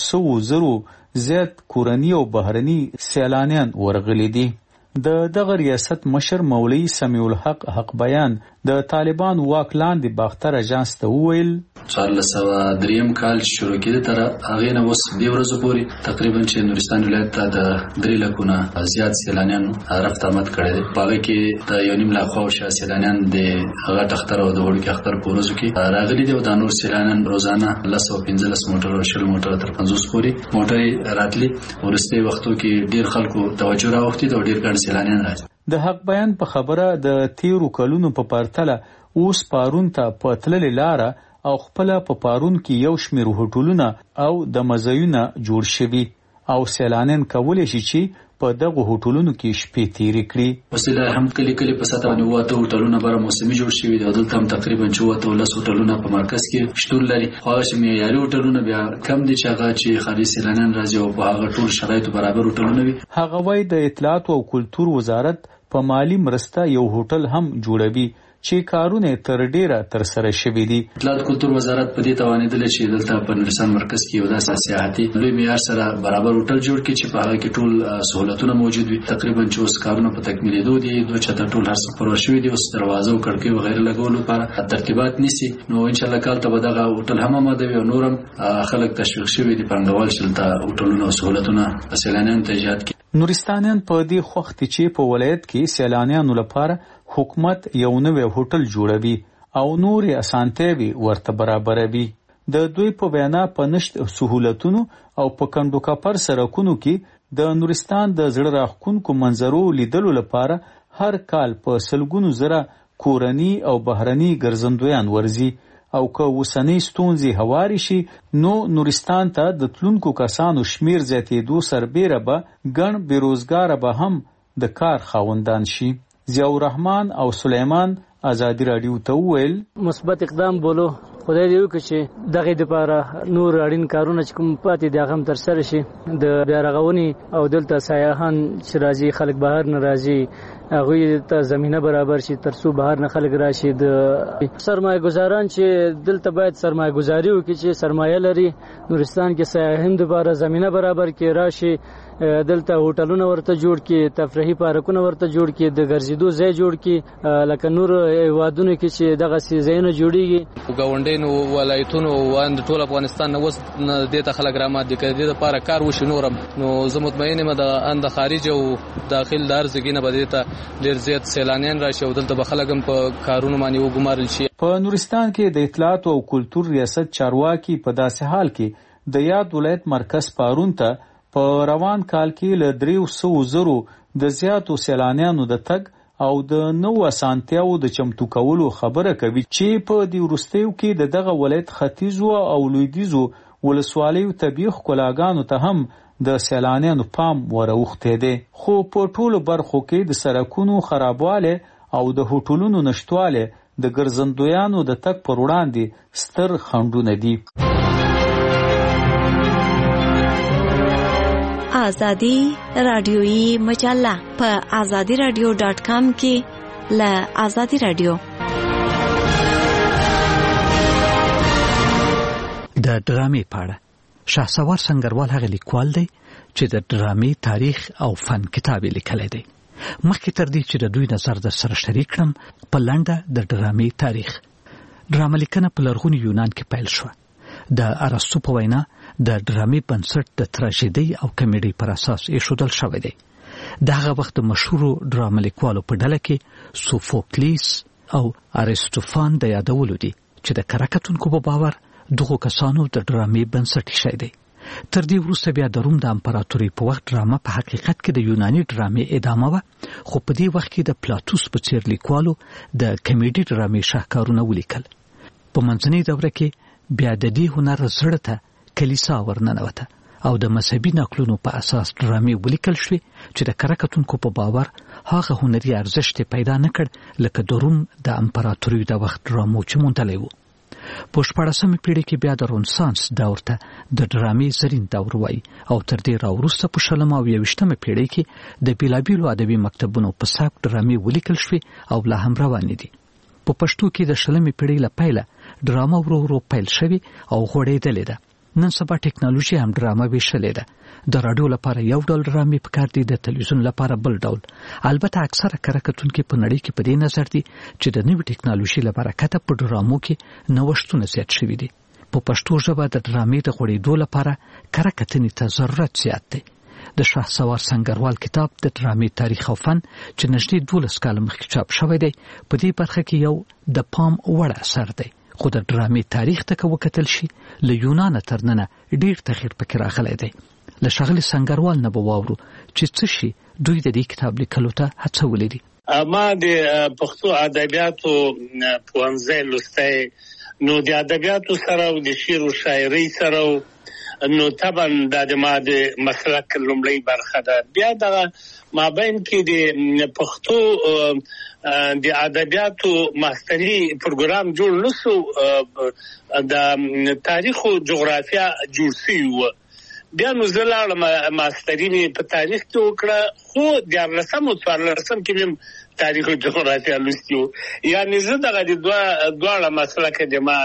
300,000 زیات کورني او بهرني سیلانیان ورغلي دي. د دغه ریاست مشر مولوی سمیع الحق حق بیان د طالبان واک لاندې باختر اژانس ته وویل 1403 کال شروع کېده تر هغې نه اوس دې ورځو پورې تقریبا چې نورستان ولایت ته د 3 لکونه زیات سیلانیان رفت آمد کړی دی. په هغې کې د 1.5 لک خواوشا سیلانیان د غټ اختر او د وړوکي اختر په ورځو کې راغلي دي او دا نور سیلانیان روزانه 15 موټر او 20 موټر تر 50 پورې موټرې راتلي. وروستي وختو کې ډېر خلکو توجه راوښتې او ډېر ګڼ سیلانیان راځي. د حق بیان په خبره د 13 کلونو په پرتله اوس پارون ته په تللې لاره او خپل په پارون کې یو شمېر هوټلونه او د مزایونه جوړ شوي او سیلانیان کولی شي چې په دغه هوټلونو کې شپې تیرې کړې. وسیله هم کلی په ساته باندې وته هوټلونه بره موسمي جوړ شوي دي. دلته هم تقریبا 14 هوټلونه په مرکز کې شتون لري. خو چې معیاري هوټلونه بیا کم دي چې هغه چې خارجي سیلانیان راځي او په هغه ټول شرایطو برابر هوټلونه وي. هغه وايي د اطلاعات او کلتور وزارت په مالی مرسته یو هوټل هم جوړوي چې کارونه تر ډیره تر سره شوي دي. اطلاعات کلتور وزارت په دې توانیدل چې دلته په نورستان مرکز کې یو داسې سیاحتي لوی معیار سره برابر هوټل جوړ کړي چې په هغه کې ټول سہولتونه موجود وي. تقریبا چې اوس کارونه په تکمیلېدو دي، دوه چته ټول هر څه پروژه شوي دي، اوس دروازه او کړکۍ وغیرہ لګولو لپاره ترتیبات نیسي. نو ان شاء الله کال ته به دغه هوټل هم آماده وي او نورم خلک تشویق شوي دي پانګوال چې دلته هوټلونه او سہولتونه سیلانیانو ته ایجاد کړي. نورستانیان په دې وخت چې په ولایت کې سیلانیانو لپاره حکومت یو نوی هوټل جوړوي او نورې اسانتیاوې ورته برابروي. د دوی په وینا په نشت سہولتونو او په کندو کپر سرکونو کې د نورستان د زړه راښکونکو منظرو لیدلو لپاره هر کال په سلګونو زره کورني او بهرني ګرځندویان ورځي او که اوسنۍ ستونزې هواري شي نو نورستان ته د تلونکو کسانو شمیر زیاتېدو سربیره به ګڼ بیروزګاره به هم د کار خاوندان شي. ضیاء الرحمن او سلیمان آزادی رادیو ته وویل مثبت اقدام بولو خدای دې وکړي چې دغه د لپاره نور اړین کارونه چې کوم پاتې دي هغه هم تر سره شي. د بیا رغونې او دلته سیاحان چې راځي خلک بهر نه راځي هغوی ته زمینه برابر شي تر څو بهر نه خلک راشي. د سرمایه گذاران چې دلته باید سرمایه گذاري وکړي چې سرمایه لري نورستان کې سیاحین لپاره زمینه برابر کې راشي. دلته هوټلونه ورته جوړ کې، تفریحي پارکونه ورته جوړ کې، د ګرځېدو ځای جوړ کې لکه نور هیوادونو کې چې دغه ځایونه جوړیږي. ګاونډیانو ولایتونو واند ټول افغانستان نو دې ته خلک رامات دي کړي د لپاره کار وشي نورم. نو زه مطمئن یم د خارج او داخل د ارزګینه به دې ته ډیر زیات سیلانیان راشي او دلته به خلک هم په کارونو باندې وګمارل شي. په نورستان کې د اطلاعات او کلتور ریاست چارواکي په داسې حال کې د یاد ولایت مرکز پارون ته په روان کال کې له 300,000 د زیاتو سیلانیانو د تګ او د نو اسانتیاو د چمتو کولو خبره کوي چې په دې وروستیو کې دغه ولایت ختیځو او لویدیځو ولسوالیو طبیعي ښکلاګانو ته هم د سیلانیانو پام وروخته دي. خو په ټولو برخو کې د سړکونو خرابواله او د هوټلونو نشټواله د ګرځندویانو د تګ پر وړاندې ستر خنډونه دي. آزادی رادیویی مجله په azadiradio.com کې له آزادی رادیو. د ډرامې پاړه شهسوار سنگروال هغه لیکوال دی چې د ډرامې تاریخ او فن کتاب لیکلی دی. مخکې تر دې چې د دوی نظر د سره شریک کړم په لنډه د ډرامې تاریخ. ډرامه لیکنه په لرغوني یونان کې پیل شوه. د ارسطو په وینا د ډرامې بنسټ د تراژیدي او کمیډي پر اساس ایښودل شوی دی. دغه وخت مشهور ډرامه لیکوالو په ډله کې سوفوکلیس او ارسطوفان د یادولو دي چې د کراکتونکو په باور دغه کسانو د ډرامې بنسټ ایښی دی. تر دې وروسته بیا د روم د امپراتورۍ په وخت ډرامه په حقیقت کې د یوناني ډرامې ادامه وه، خو په دې وخت کې د پلاتوس په څیر لیکوالو د کمیډي ډرامې شاهکارونه ولیکل. په منځنۍ دوره کې بیا د دې هنر زړه ته کلیسا ورننوته او د مذهبي نقلونو په اساس ډرامې ولیکل شوې چې د کراکتونکو په باور هغه هنري ارزښت پیدا نه کړ لکه د روم د امپراتورۍ د وخت ډرامو چې موندلی وو. په 14مه پیړۍ کې بیا د رنسانس دور ته د ډرامې زرین دور وایي او تر دې راوروسته په 20 او 21مه پیړۍ کې د بیلابیلو ادبي مکتبونو په سبک ډرامې ولیکل شوې او لا هم روانې دي. په پښتو کې د 20مې پیړۍ له پیله ډرامه ورو ورو پیل شوې او غوړېدلې ده. نن سبا ټیکنالوژي هم ډرامه ویشلې ده. د راډیو لپاره یو ډول ډرامې پکار دي، د تلویزیون لپاره بل ډول. البته اکثره کراکتونکي په نړۍ کې په دې نظر دي چې د نوې ټیکنالوژي له برکته په ډرامو کې نوښتونه زیات شوي دي. په پښتو ژبه د ډرامې د غوړېدو لپاره کراکتنې ته ضرورت زیات دی. د شهسوار سنگروال کتاب د ډرامې تاریخ او فن چې نږدې 12 کاله مخکې چاپ شوی دی په دې برخه کې یو د پام وړ اثر دی. خو د ډرامې تاریخ ته که وکتل شي له یونانه تر ننه ډېر تغییر پکې راغلی دی. له ښاغلي سنگروال نه به واورو چې څه شي دوی د دې کتاب لیکلو ته هڅولي دي. ما د پښتو ادبیاتو پوهنځی لوستی، نو د ادبیاتو سره او د شعر او شاعرۍ سره نو طبعا د ماده مسلک لومړی برخه ده. بیا د مابین کې د پښتو د ادبیاتو ماستري پروګرام جوړ نشو، د تاریخ او جغرافیا جوړ شوی. بیا نو زلاړه ماستري می په تاریخ کې وکړه، خو د 14 کې هم تاریخ او جغرافیا لوستیو. یعنی زه دغه د دواړه مسلک د ما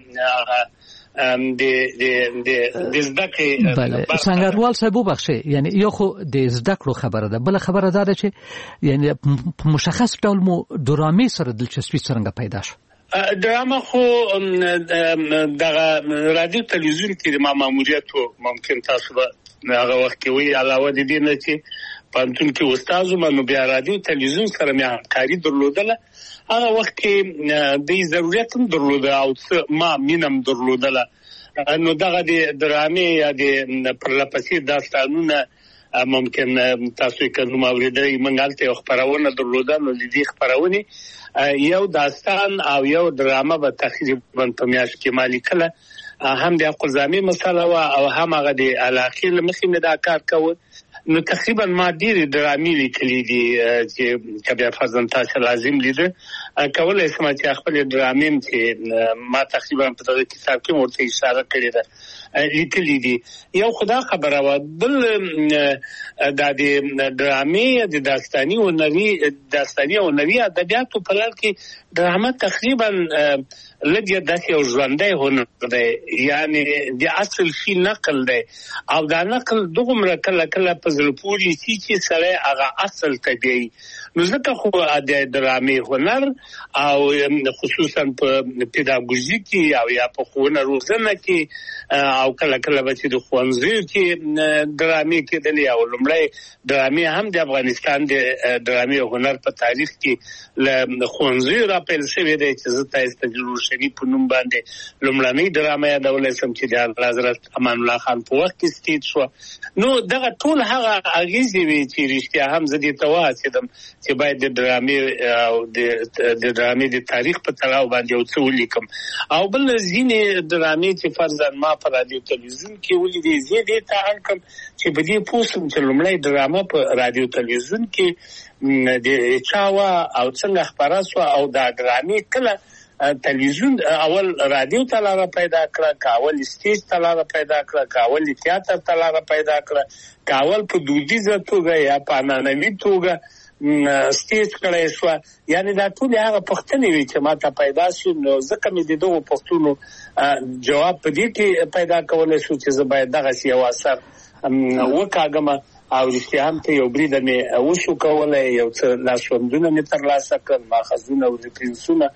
د زدکې بله څنګهوال صاحب وبخښي، یعنی یو خو د زدکړو خبره ده، بل خبره ده چې یعنی په مشخص ډول مو درامي سره دلچسپي څنګه پیدا شو؟ دراما خو دغه رادیو تلویزیون کې د ماموریت ممکن تاسو به هغه وخت کې وی علاوه د دې نه چې پانتون کې استاد منو بیا رادیو تلویزیون سره مې همکاري درلودله. هغه وخت کې د ضرورت هم درلوده او ما مینم درلودله. نو دغه د درامي یا د پرلپسې داستانونه ممکن تاسو یې کوم اوریدئ منګالته یو خبرونه درلوده. نو د دې خبرونه یو داستان او یو دراما به تقریبا په میاشت کې مالی کله هم د قزامي مسله او هم هغه د علاقې لمخې مې دا کار کوي. نو تقریبا ما ډېر درامي لیکلي دي چې کبه فزن تاسو لازم لیدل کولای شم چې خپل درامي چې ما تقریبا په دغه کتاب کې ورته اشاره کړې ده لیکلي دي. یو خدا خبره و بل د درامي د داستاني او نوي ادبیاتو په لړ کې دراما تقریبا لږه داسې او ژوندۍ هنر دی، یعنی د اصل شي نقل دی او دا نقل دغه کله په زړه پورې چې سره هغه اصل طبيعي. نو ځکه خو د درامي هنر او خصوصا په پیداګوژي کې او یا په ښوونه روزنه کې او کله بچي د ښوونځیو کې درامي کېدلې او لومړی درامي هم د افغانستان د درامي هنر په تاریخ کې له ښوونځیو راپیل شوی دی چې زه تاسو ته روشني په نوم باندې لومړنۍ درامه یادولی سم چې د حضرت امان الله خان په وخت کې سټیج شو. نو دغه ټول هغه اغیزې وي چې رښتیا هم زه دې ته وهڅېدم چې باید د درامي او د درامي د تاریخ په تړاو باندې یو څه ولیکم. او بل ځینې درامي چې فرضاً ما په رادیو تلویزیون کې ولیدې زه دې ته اړ کړم چې په دې پوه شم چې لومړی درامه په رادیو تلویزیون کې د چاوه او څنګه خپره شوه او دا درامي کله تلویزیون اول رادیو ته لاره پیدا کړه، کاول سټیج ته لاره پیدا کړه، کاول تیاتر ته لاره پیدا کړه، کاول په دودیزه توګه یا په عنعنوي توګه سټیج کړی شو. یعنی دا ټول هغه پوښتنې وي چې ما ته پیدا شي. نو ځکه مې د دغو پوښتنو جواب په دې کې پیدا کولی شو چې زه باید دغسې یو اثر وکاږم او رښتیا هم ته یو بریده مې وشو کولی، یو څه لاسوندونه مې ترلاسه کړل، ماخذونه او ریفرنسونه.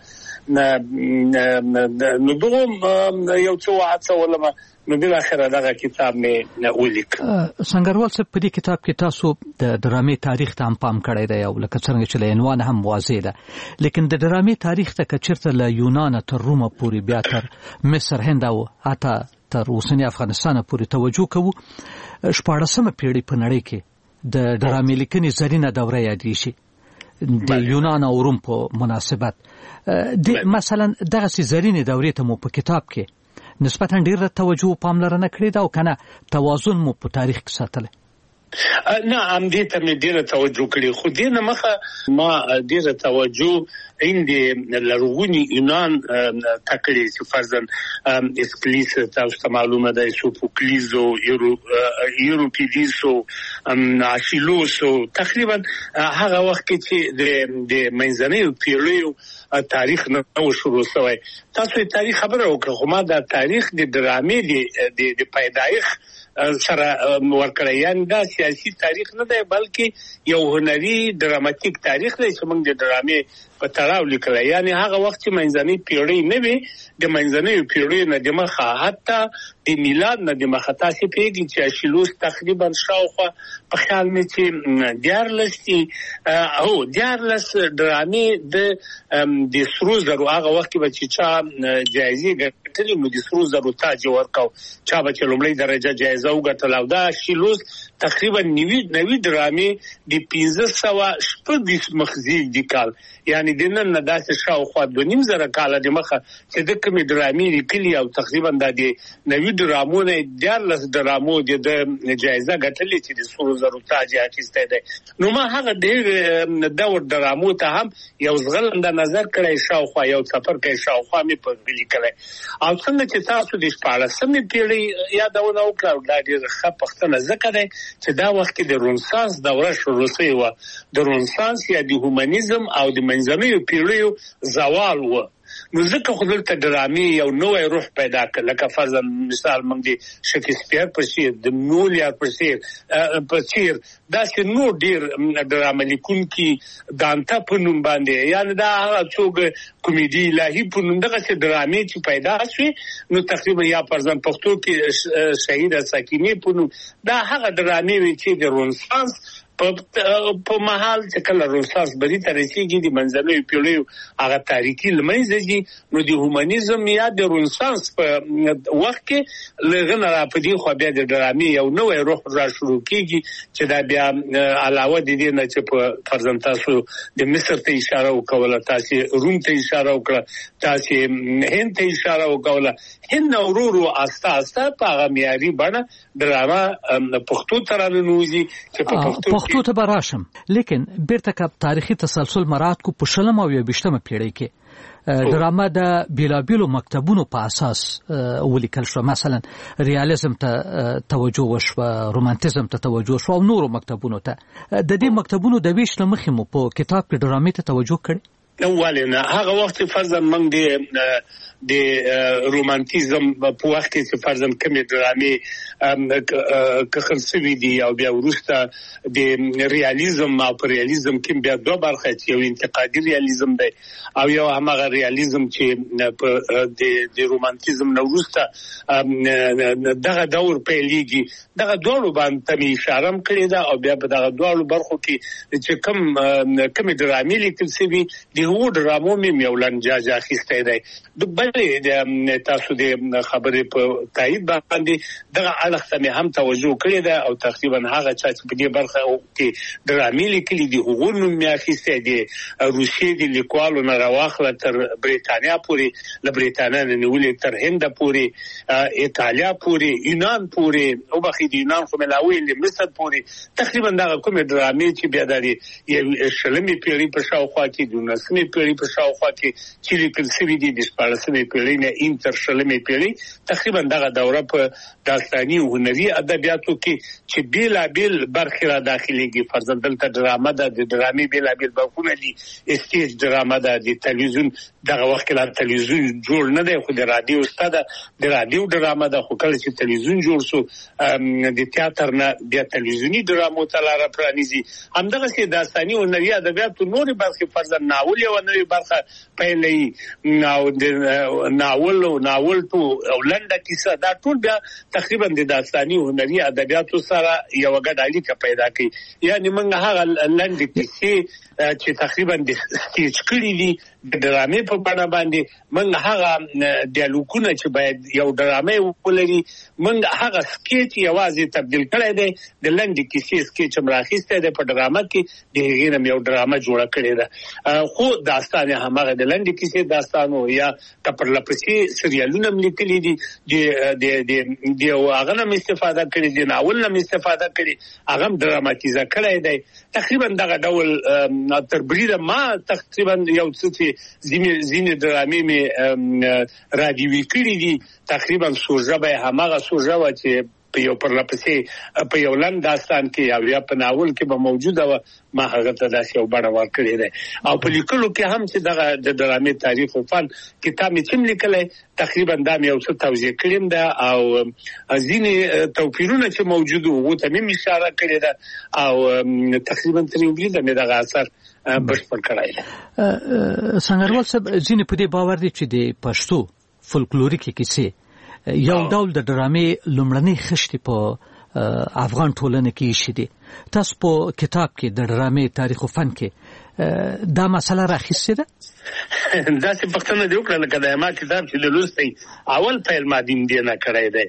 نو دغه یو څه وهڅولم، نو بالاخره دغه کتاب مې ولیک. سنگروال صاحب په دې کتاب کې تاسو د درامي تاریخ ته هم پام کړی دی او لکه څنګه چې له عنوان هم واضح ده، لیکن د درامي تاریخ ته که چېرته له یونان تر رومه پورې بیا تر مصر هند او حتی تر اوسني افغانستان پورې توجه کوو، 14مه پیړۍ په نړۍ کې د درامي لیکنې زرینه دوره یادېږي د یونان او روم په مناسبت. مثلا دغه زرینې دورې ته مو په کتاب کې نسبتا ډېره توجه او پاملرنه کړې ده او کنه توازن مو په تاریخ کې ساتلی؟ نه همدې ته مې ډېره توجه کړې، خو دې نه مخه ما ډېره توجه عند لرغوني یونان ته کړې چې فرضاً اسکلیس تاسو ته معلومه ده، سوفوکلیز او یوروپیدیس او آشیلوس او تقریبا هغه وخت کې چې د منځنیو پیړیو تاریخ نه و شروع شوی. تاسو تاریخ خبره وکړه، خو ما دا تاریخ د درامي د پیدایښت سره ورکړی. یعنی دا سیاسي تاریخ نه دی بلکې یو هنري دراماتیک تاریخ دی چې موږ د درامې په تړاو لیکلی. یعنی هغه وخت چې منځنۍ پیړۍ نه وي، د منځنیو پیړیو نه د مخه حتی د میلاد نه د مخه تاسې پوهېږئ چې اشیلوس تقریبا شاوخوا په خیال مې چې 14 درامې د سرو زرو هغه وخت کې به چې چا جایزې ګټلې نو د سرو زرو تاج یې ورکاو، چا به چې لومړۍ درجه جایزه وګټله. او دا اشیلوس تقریبا 90 درامې د 1500 مخزي د کال، یعنی باندې د نن نه داسې شاوخوا 2.5 کاله د مخه چې د کومې ډرامې لیکلي او تقریبا د نوي ډرامو نه 14 ډرامو د جایزه ګټلې چې د 100,000 تاج اخیسته ده. نو ما هغه ډېر دور ډرامو ته هم یو ځغلند نظر کړی شاوخوا یو سفر کوي شاوخوا می په لیکلای او څنګه چې تاسو د 14مې پیړۍ یادونه وکړه دا ډېر ښه پښتنه ذکر دی چې دا وخت کې د رنسانس دوره شروع شوې و د رنسانس یا د هومانیزم او د منځنیو پیړیو زوال و. نو ځکه خو دلته ډرامې یو نوې روح پیدا کړ لکه فرضاً مثال موږ د شکسپیر په څیر د مولیر په څیر داسې نو ډېر ډرامه لیکونکي دانته په نوم باندې یعنې دا هغه څوک کمیډي الهي په نوم دغسې ډرامې چې پیدا شوې نو تقریبا یا فرضاً پښتو کې شهیده سکینې په نوم دا هغه ډرامې وې چې د رنسانس په محل چې کله رنسانس بری ته رسیږي د منځنیو پیړیو هغه تاریخي لمنځه ځي نو د هومانیزم یا د رنسانس په وخت کې لږه را پدې خو بیا د ډرامې یو نوې روح را شروع کیږي چې دا بیا علاوه د دې نه چې په فرضاً تاسو د مصر ته اشاره وکوله تاسو روم ته اشاره وکړه تاسو هند ته اشاره وکوله هند ورورو آستا آستا په هغه معیاري بڼه ډرامه پښتو ته راننوځي چې په پښتو ته به راشم لیکن بیرته کب تاریخي تسلسل مراعات کو په 20 او 21 پیړۍ کې ډرامه د بیلابیلو مکتبونو په اساس ولیکل شو مثلا ریالیزم ته توجه وشو رومانتیزم ته توجه شو او نورو مکتبونو ته د دې مکتبونو د ویش لمخې مو په کتاب کې ډرامې ته توجه کړی نو ولنه هغه وخت فرضاً موږ د رومانتیزم په وخت کې چې فرضاً کومې ډرامې کخل سوي دي او بیا وروسته د ریالیزم او ریالیزم کې بیا دوه برخه چې یو انتقادي ریالیزم دی او یو هغه ریالیزم چې د رومانتیزم نو وروسته دغه دور پیلېږي دغه دوه باندې اشاره کړې ده او بیا په دغه دوه برخو کې چې کوم ډرامې لیکل سوي د هو ډرامو مې یو لنجاج اخیسته دی د تاسو د خبرې په تایید باندې دغه اړخ ته هم توجه کړې ده او تقریبا هغه چې په دې برخه کې ډرامې لیکلي دي هغوی نوم یې اخیستی دی روسیې د لیکوالو نه راواخله تر بریتانیا پورې له بریتانیا نه نیولې تر هند پورې ایټالیا پورې یونان پورې او بخې د یونان خو ملاوي له مصر پورې تقریبا دغه کومې ډرامې چې بیا د 20 پیړۍ په شاوخوا کې د 19 پیړۍ په شاوخوا کې چې لیکل شوي دي د 14 پیړۍ نه انټر 20 پیړۍ تقریبا دغه دوره په داستاني او هنري ادبیاتو کې چې بیلابیل برخې را داخليږي فرضاً دلته ډرامه ده د ډرامې بیلابیل برخونه دي استیج ډرامه ده د تلویزیون دغه وخت کې لا تلویزیون جوړ نه دی خو د رادیو ستاده د رادیو ډرامه ده خو کله چې تلویزیون جوړ شو د تیاتر نه د تلویزیونی ډرامو ته لار پرانیزي همدغه سي داستاني او هنري ادبیاتو نورې برخې فرضاً ناول یو نوې برخه پیلې ناول تو او لنډه کیسه دا ټول بیا تقریبا د داستاني هنري ادبیاتو سره یو ګډ اړیکه پیدا کوي یعنی موږ هغه لنډه کیسه چې تقریبا د سټیج کړي دي د ډرامې په بڼه باندې موږ هغه ډیالوګونه چې باید یو ډرامې ولري موږ هغه سکیچ یوازې تبدیل کړی دی د لنډه کیسې سکیچ مراخسته دی په ډرامه کې د هغې نه یو ډرامه جوړه کړې ده خو داستان همغه د لنډه کیسې داستانو یا پرلپسې سریالونه لیکلي دي د هغه نه استفاده کړي دي ناول نه استفاده کړي هغه ډراماتیزه کړی دی تقریبا دغه ډول تر بریده ما تقریبا یو څه ځینې ډرامې مې رادیوي کړي دي تقریبا سوژه به همغه سوژه وه چې په یو پرلپسې په یو لنډ داستان کې او یا په ناول کې به موجوده وه ما هغه ته داسې یو بڼه ورکړې ده او په لیکلو کې هم چې دغه د ډرامې تاریخ او فن کتاب مې چې لیکلی تقریبا دا مې یو څه توضیح کړیم ده او ځینې توپیرونه چې موجود وو هغو ته مې اشاره کړې ده او تقریبا تر یو بریده مې دغه اثر بشپړ کړی ده. سنګروال صاحب ځینې په دې باور دي چې د پښتو فولکلوریکي کیسې یو ډول د ډرامې لومړنۍ خښتې په افغان ټولنه کې ایښې دي تاسو په کتاب کې د ډرامې تاریخ او فن کې دا مسله راخیستې ده داسې پوښتنه دې وکړه لکه د ما کتاب چې د لوستی اول پیل ما دین دی نه کړی دی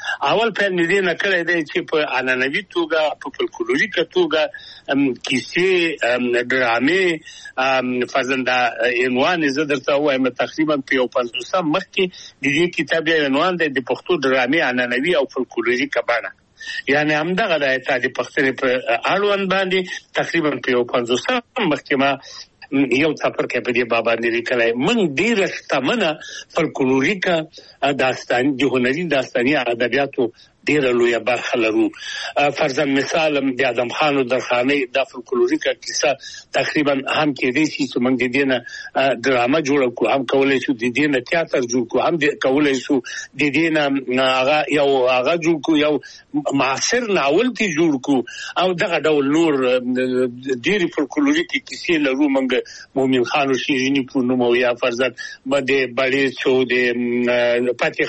اول په دې نه کړی دی چې په عنعنوي توګه په فولکلوریک توګه کیسې ډرامې فزنده عنوان زه درته وایم تقریبا په 50 مخکې د دې کتاب عنوان دی د پښتو ډرامې عنعنوي او فولکلوریک بڼه یعنی همدغه د اتحاد پښتنې په اړوند باندې تقریبا په 50 مخکې ما یو څپر کې په دې بابا باندې لیکلای من ډیر شتمنه فولکلوریک داستان د هنري داستاني ادبیاتو ډیر لوی برخه لرو فرضاً مثال د ادم خان درخانۍ د فولکلوریک کیسه تقریبا هم کې دي چې موږ د دې نه ډرامه جوړ کو هم کولای شو د دې نه تیاتر جوړ کو هم کولای شو د دې نه هغه جوړ کو یو معاصر ناول تی جوړ کو او دغه ډول نور ډیر فولکلوریک کیسې لرو موږ مومن خان او شیرینی په نوم یا فرضاً بده بړې شو د فتح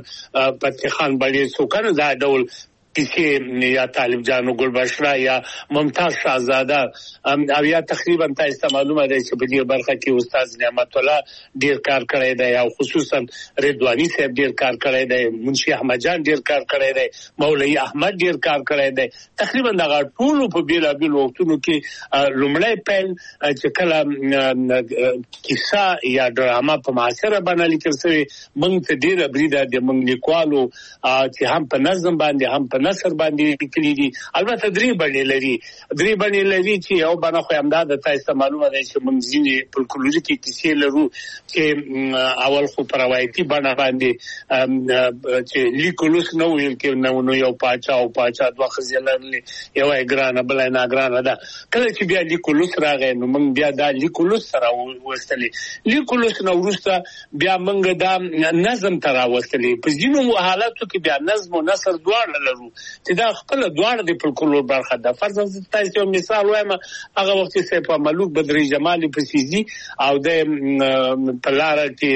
خان بړې شو کنه دا ډول کسی یا طالب جانو گل بشرا یا ممتاز شاهزاده او یا تقریبا تاسو معلومه ده چې په دې برخه کې استاد نعمت الله ډیر کار کړی دی او خصوصا رضوانی صاحب ډیر کار کړی دی منشي احمد جان ډیر کار کړی دی مولوی احمد ډیر کار کړی دی تقریبا دا ټول په بیلابیل وختونو کې لومړی پیل چې کله کیسه یا ډرامه په معاصره باندې لیکل شوی موږ ته ډیر بریده د موږ لیکوالو چې هم په نظم باندې هم په نثر باندې لیکلي دي البته درې باندې لري چې یو باندې خو همدا د تاسو معلومه ده چې موږ ځینې فولکلوریک کیسې لرو چې اول خو په روایتي باندې چې لیکلوس نو ویل کې نو یو پاچا دوه خزیلرلې یو ګرانه بل نه ګرانه ده کله چې بیا لیکلوس راغی نو موږ بیا دا لیکلوس سره وستلې لیکلوس نو ورسته بیا موږ دا نظم تر راوستلې په ځینو حالاتو کې بیا نظم او نثر دواړه لرو چې دا خپل دواړه د فولکلور برخه ده فرضاً تاسو یو مثال وایم هغه وخت چې په ملوک بدري جمال پسیزي او د پلاره کې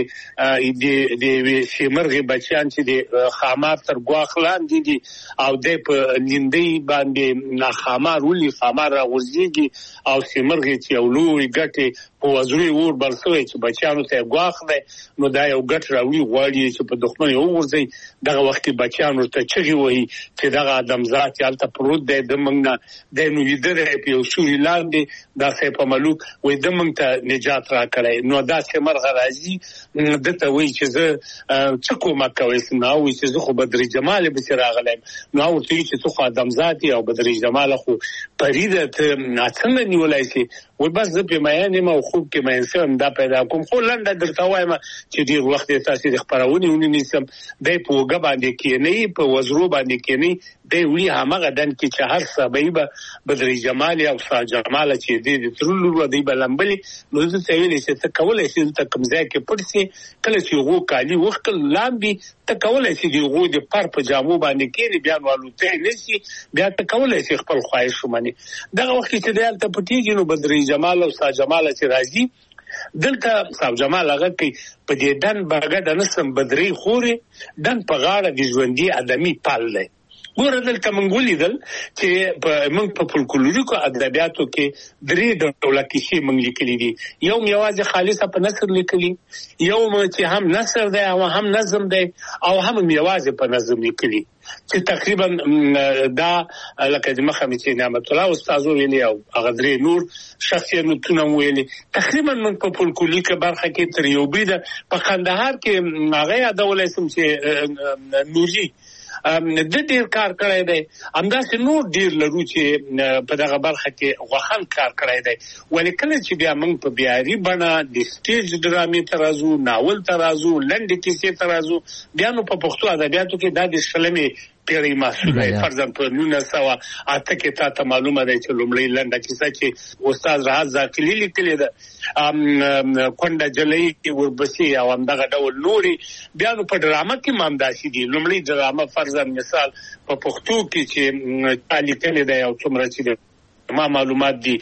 د شیمرغي بچیان چې د خامار تر غواخلان دي او د لیندې باندې نه خامار ولي خامار غوځيږي او شیمرغي چې اولوي ګټي په وزري ور برسوي چې بچیانو ته غواخ ده نو دا یو ګټ راوي غواړي چې په دښمن یو ورځي دغه وخت بچیانو ته چغي وایي چې دغه ادم ذات یالته پروت دی د موږ نه د نو ویدره په یو سوري لاندې دا سه په ملوک وې د موږ ته نجات را کړی نو دا چې مرغ راځي دته وایي چې زه څه کوم کوي نو وایي چې زه خو بدري جمال به راغلم نو ورته چې څه ادم ذات او بدري جمال خو پریده څنګه نیولای شي و بس د پیمایانه مو خوب کې مې انسان دا پیدا کوم خو لنډه درته وایم چې ډیر وخت تاسو د خبرونه ونیسم د پوګه باندې کې نه په وزرو باندې کې نه د وی همغه دن کې چې هر سبب بدري جمال او شاه جمال چې د ترلو دی بلمبلي نو زه ته ویلې چې ته کولای شې ته کمزای کې پړسي کله چې وو کالي وخت لامبي ته کولای شې دی وو د پر په جامو باندې کې بیان والوته نشي بیا ته کولای شې خپل خواهش ومني دغه وخت چې دلته پټیږي نو بدري جمال او شاه جمال چې راځي دلته صاحب جمال هغه کې په دې دن باغه د نسم بدري خوري دن په غاړه د ژوندۍ ادمي پال دی ګوره دلته موږ ولیدل چې موږ په فولکلوریکو ادبیاتو کې درې ډوله کیسې موږ لیکلي دي یو یوازې خالصه په نثر لیکلي یو چې هم نثر دی او هم نظم دی او هم یوازې په نظم لیکلي چې تقریبا دا لکه د مخامې چې نعمت الله استاد ویلي او هغه درې نور شخصیتونه ویلي تقریبا موږ په فولکلوریکه برخه کې تر یو بده په کندهار کې هغه یادولای سم چې نوري د ډیر کار کړی دی همداسې نور ډیر لرو چې په دغه برخه کې غوښن کار کړی دی ولې کله چې بیا موږ په بیاري بڼه د سټیج ډرامې ترازو ناول ترازو لنډې کیسې ترازو بیا نو په پښتو ادبیاتو کې دا د شلمې پیری مسؤلیت فرضاً په 1908 کې تاسو معلومه ده چې لومړی لنډه کیسه چې استاد راز زاکلی لیکلې ده کونډه جلې وربسي او همدغه ډول نوري بیا په ډرامه کې مامداسي دي لومړی ډرامه فرضاً مثال په پښتو کې چې لیکلې ده او څومره چې ما معلومات دي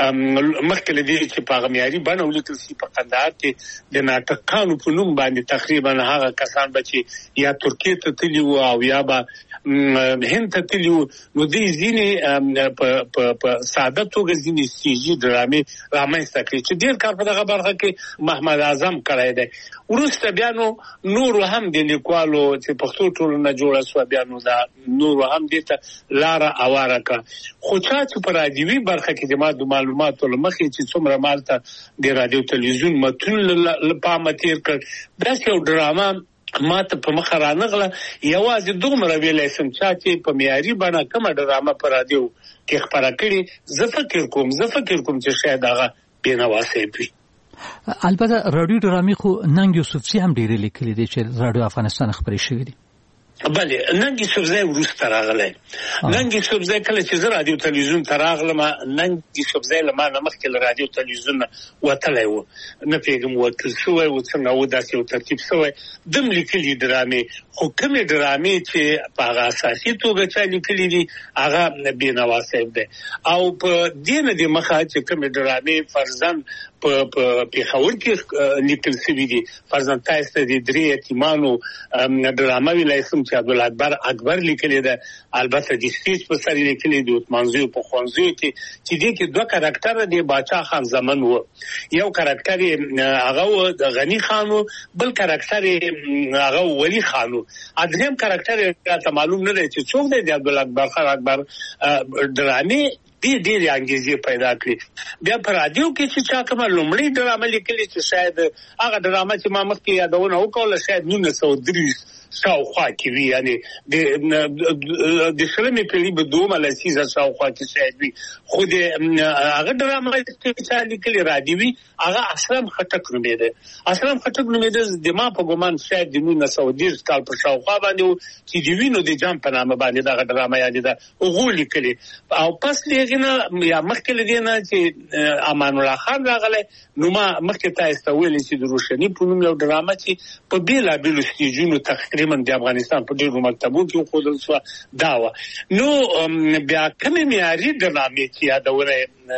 مخکې دي چې په غمیاري باندې ولیکل شي په قندهار کې د ناټکانو په نوم باندې تقریبا هغه کسان بچي یا ترکیه ته تللی او یا به هند ته تلو نو دې ځینې په ساده توګه ځینې سیجی ډرامې رامنځته کړي چې ډېر کار په دغه برخه کې محمد اعظم کړی دی. وروسته بیا نور هم د لیکوالو چې پښتو ټولنه جوړه شوه بیا نو دا نور هم دې ته لاره اواره کړه. خو چا چې په رادیوي برخه کې د معلوماتو له مخې چې څومره مالته د رادیو تلویزیون متون له پامه تېر کړ داسې یو ډرامه ماته په مخه رانغله. یوازې دومره ویلی سم چا چې په معیاري بڼه کومه ډرامه په رادیو کې خپره کړي زه فکر کوم چې شاید هغه بېنوا صاحب وي. البته رادیو ډرامې خو ننګ یوسفزي هم ډېرې لیکلي دي چې رادیو افغانستان خپرې شوي دي. بله ننګ یوسفزی وروسته راغلی. ننګ یوسفزی کله چې زه رادیو تلویزیون ته راغلم ننګ یوسفزی له ما نه مخکې له رادیو تلویزیون نه وتلی و. نه پوهېږم وتل شوی و څنګه و داسې یو ترتیب شوی دم لیکلي ډرامې. خو کومې ډرامې چې په هغه اساسي توګه چا لیکلي دي هغه بېنوا صاحب دی. او په دې نه د مخه چې کومې ډرامې فرضاً په پېښور کې لیکل شوي دي فرضاً تاسو ته د درې یتیمانو ډرامه ویلی سم چې عبدالله اکبر لیکلې ده. البته د سټیج په سر لیکلې دي عثمانزیو په ښوونځیو کې چې دې کې دوه کرکټره د باچا خان زمن و. یو کرکټر هغه و د غني خان و بل کرکټر هغه ولی خان و. ادریم کرکټر راته معلوم نه دی چې څوک دی د عبدالله خان اکبر ډرامې ډېرې انګېزې پیدا کړي. بیا په رادیو کې چې چا کومه لومړۍ ډرامه لیکلې چې شاید هغه ډرامه چې ما مخکې یادونه وکړله شاید 1930 شاوخوا کې وي یعنې د شلمې پېړۍ په دومه لسیزه شاوخوا کې شاید وي. خو د هغه ډرامه چې چا لیکلې رادیوي هغه اسلم خټک نومېده. اسلم خټک نومېده د ما په ګمان شاید د 1930 کال په شاوخوا باندې و چې د وینو د جام په نامه باندې دغه ډرامه یادېده هغو لیکلې. او پس له هغې یا مخکې له دې نه چې امان الله خان راغلی نو ما مخکې تاسو ته ویلې چې د روشني په نوم یو ډرامه چې په بېلابېلو سټیجونو تقریبا د افغانستان په ډېرو مکتبو کې وښودل شوه دا وه. نو بیا کومې معیاري ډرامې چې یادونه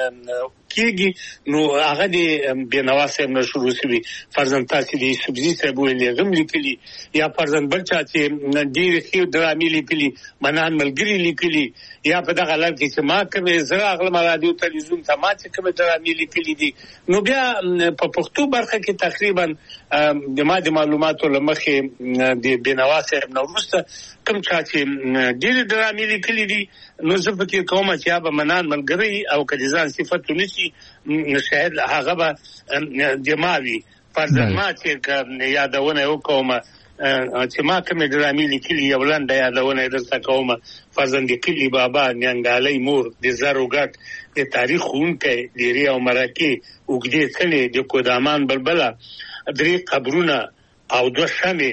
کېږي نو هغه د بېنوا صاحب نه شروع شوي. فرضاً تاسې د یوسفزي صاحب ویلې هغه هم لیکلي یا فرضاً بل چا چې ډېرې ښې ډرامې لیکلي منان ملګري لیکلي یا په دغه لړ کې چې ما کومې زه راغلم رادیو تلویزیون ته ما چې کومې ډرامې لیکلي دي. نو بیا په پښتو برخه کې تقریبا د ما د معلوماتو له مخې د بېنوا صاحب نه وروسته کوم چا چې ډېرې ډرامې لیکلي دي نو زه فکر کوم چې یا به منان ملګری او که د ځان صفت ونیسي شاید هغه به د ما وي. فرضاً ما چې یادونه یې وکړم چې ما کومې ډرامې لیکلي یو لنډه یادونه یې درته کوم. فرضاً د کلي بابا نیانګالۍ مور د زرو ګټ د تاریخ ښوونکی لیرې او مرکې اوږدې څڼې د کودامان بلبله درې قبرونه او دوه شمې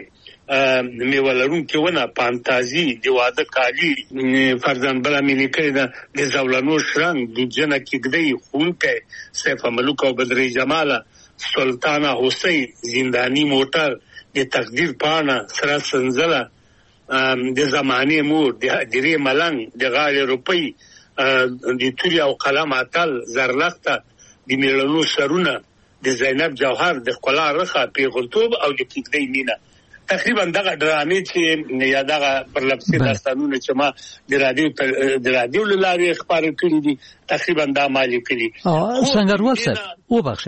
میوه لرونکې ونه پانتازي د واده کالي فرضاً بله مې لیکلې ده د زولنو شرنګ دودجنه کېږدۍ ښوونکی سیف ملوک او بدرۍ جماله سلطانه هوسۍ زنداني موټر د تقدیر پاڼه سره سنځله د زمانې مور د هدیرې ملنګ د غاړې روپۍ د توري او قلم اتل زرلخته د میړنو سرونه د زینب جوهر د ښکلا رخه پیغلتوب او د کېږدۍ مینه. تقریبا دغه ډرامې چې یا دغه پرلپسې داستانونه چې ما د رادیو له لارې خپاره کړي دي تقریبا دا ما لیکلي. سنګروال صاحب وبخښئ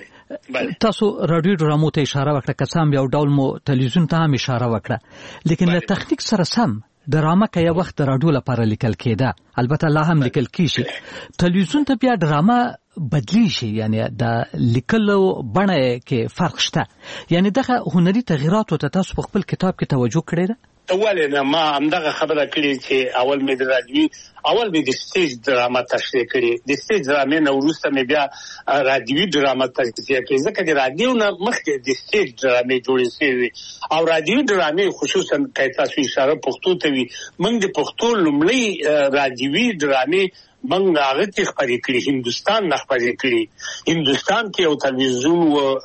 تاسو رادیو ډرامو ته اشاره وکړه که څه هم یو ډول مو تلویزیون ته هم اشاره وکړه لیکن له تخنیک سره سم ډرامه که یو وخت د رادیو لپاره لیکل کېده البته لا هم لیکل کېږي تلویزیون ته بیا ډرامه بدلی شي یعنی د لیکلو بڼه کې فرق شته یعنی دغه هنري تغییراتو ته تاسو په خپل کتاب کې توجه کړې ده؟ ولې نه ما همدغه خبره کړې چې اول مې د رادیوي اول مې د سټیج ډرامه تشریح کړې د سټیج ډرامې نه وروسته مې بیا رادیوي ډرامه تشریح کړې ځکه د رادیو نه مخکې د سټیج ډرامې جوړې شوې او رادیوي ډرامې خصوصا که تاسو اشاره پښتو ته وي موږ د پښتو لومړۍ رادیوي ډرامې موږ هغه کې خپرې کړي هندوستان نه خپرې کړي. هندوستان کې یو تلویزیون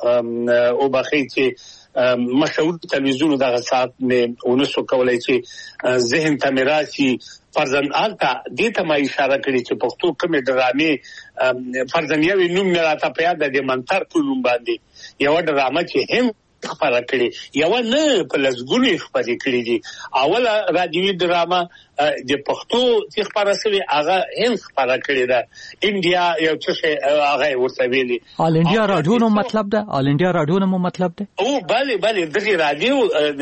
او بخې چې مشهور تلویزیون دغه ساعت مې ونسو کولای چې ذهن ته مې راشي فرضاً هلته دې ته ما اشاره کړې چې پښتو کومې ډرامې فرضاً یو نوم مې راته په یاد دی د منتر په نوم باندې یوه ډرامه چې هند خبره کړي یو نه په لسګونو خبرې کړې دي. اوله رادیوي ډرامه د پښتو چې خبره سوي هغه هند خبره کړې ده انډیا یو څه هغه ورته ویلي آل انډیا رادیو نو مطلب ده آل انډیا رادیو نو مطلب ده او بله دغه رادیو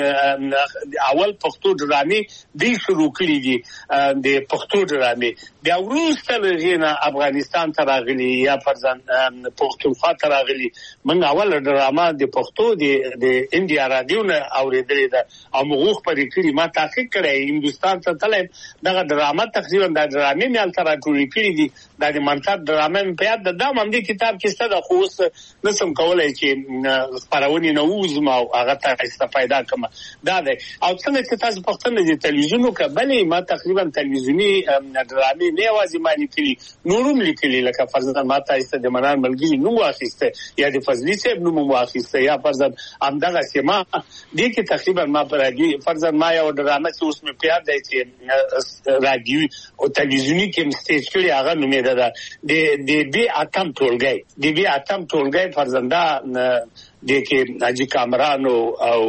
اول پښتو ډرامې دی شروع کړې دي د پښتو ډرامې بیا وروسته لږه افغانستان ته راغلي یا فرزن پښتونخوا ته راغلي. من اول ډرامه د پښتو د انډیا رادیو نه اوریدلې ده او موږ په دې ما تحقیق کړی هندستان ته تلم دغه ډرامه تقریبا د ډرامې مال تر ټولې کړې دي د منطق ډرامې په یاد د دام دې کتاب کې ستاسو خو اوس نسم کولای چې خبرونه نه وزم او هغه ته استفاده کوم دا ده. او څنګه چې تاسو پښتنه د تلویزیون کبلې ما تقریبا تلویزیونی ډرامې نه وازی مانی کړی نورم لیکلي لکه فرضاً ما تاسو د منان ملګری نو واخیسته یا د فضلی صاحب نو واخیسته یا فرضاً همدغه سیما دې کې تقریبا ما پر دې فرضاً ما یو ډرامه چې اوس مې پیاد دی چې رادیو او تلویزیونی کې مستیج کړی هغه نومې ده د بي اتم ټولګي فرزنده د کې اجي کامران او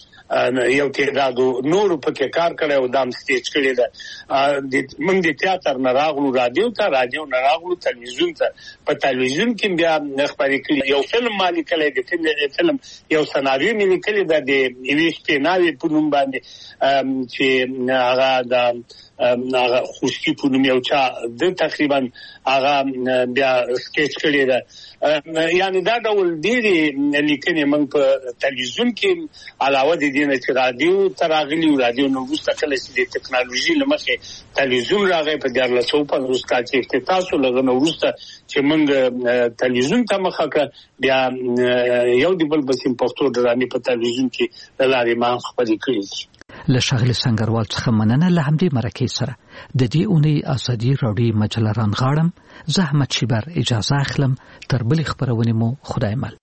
یو تعداد نور په کې کار کړي او دام سټیج کړي ده. د موږ د تیاتر نه راغلو رادیو نه راغلو تلویزیون ته په تلویزیون کې بیا خبرې کړي یو فلم مالي کړي د فلم یو سناریو ملي کړي د ایویش پیناوي په نوم باندې چې هغه د خوشکی په نوم یو چا د تقریبا هغه بیا سکیچ کړي ده. یعنی دا ډول ډېری لیکنې موږ په تلویزیون کې علاوه د دې نه چې رادیو تراغلی رادیو نو وروسته کله چې د ټکنالوژي لمخې تلویزیون راغی په 1450 کال کې افتتاح لغه نو وروسته چې موږ تلویزیون ته مخه کړ بیا یو دی بل بسیم پښتو ډرامې په تلویزیون کې د لارې ما خبرې کړې. له ښاغلي سنگروال څخه مننه. له همدې مرکې سره د دې اونۍ ازادي راډیو مجله رانغاړم. زه احمد شیبر اجازه اخلم. تر بلې خبرونې مو خدای مل.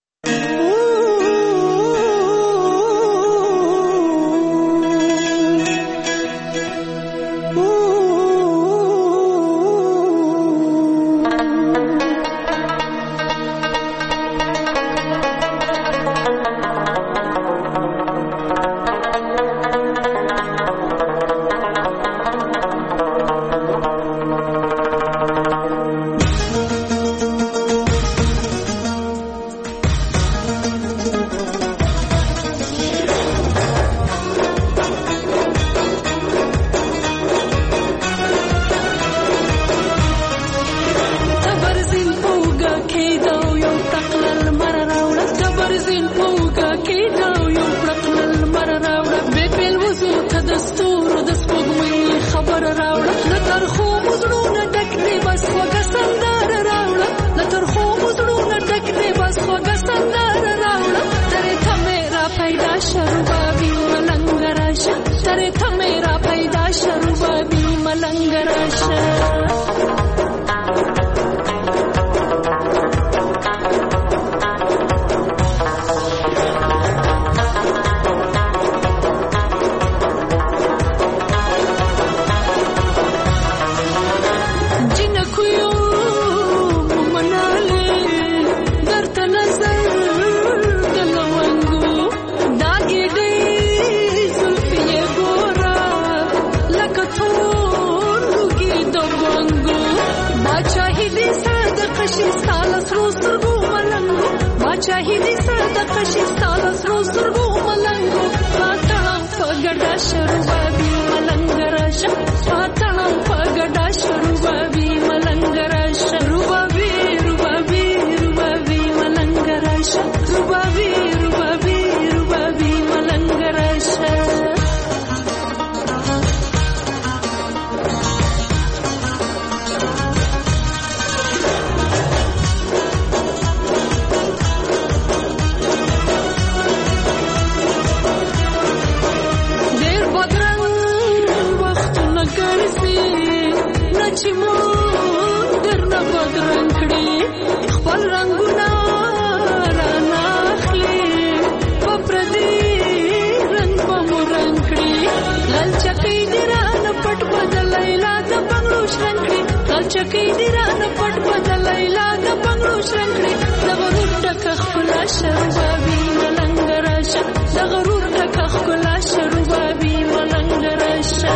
شربابي ملنګ راشه راشه د غرور ډکه ښکلا شروبابي ملنګ راشه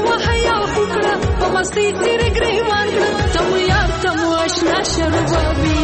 مستي تیر گریوان کړه تم یار تم آشنا شروبابي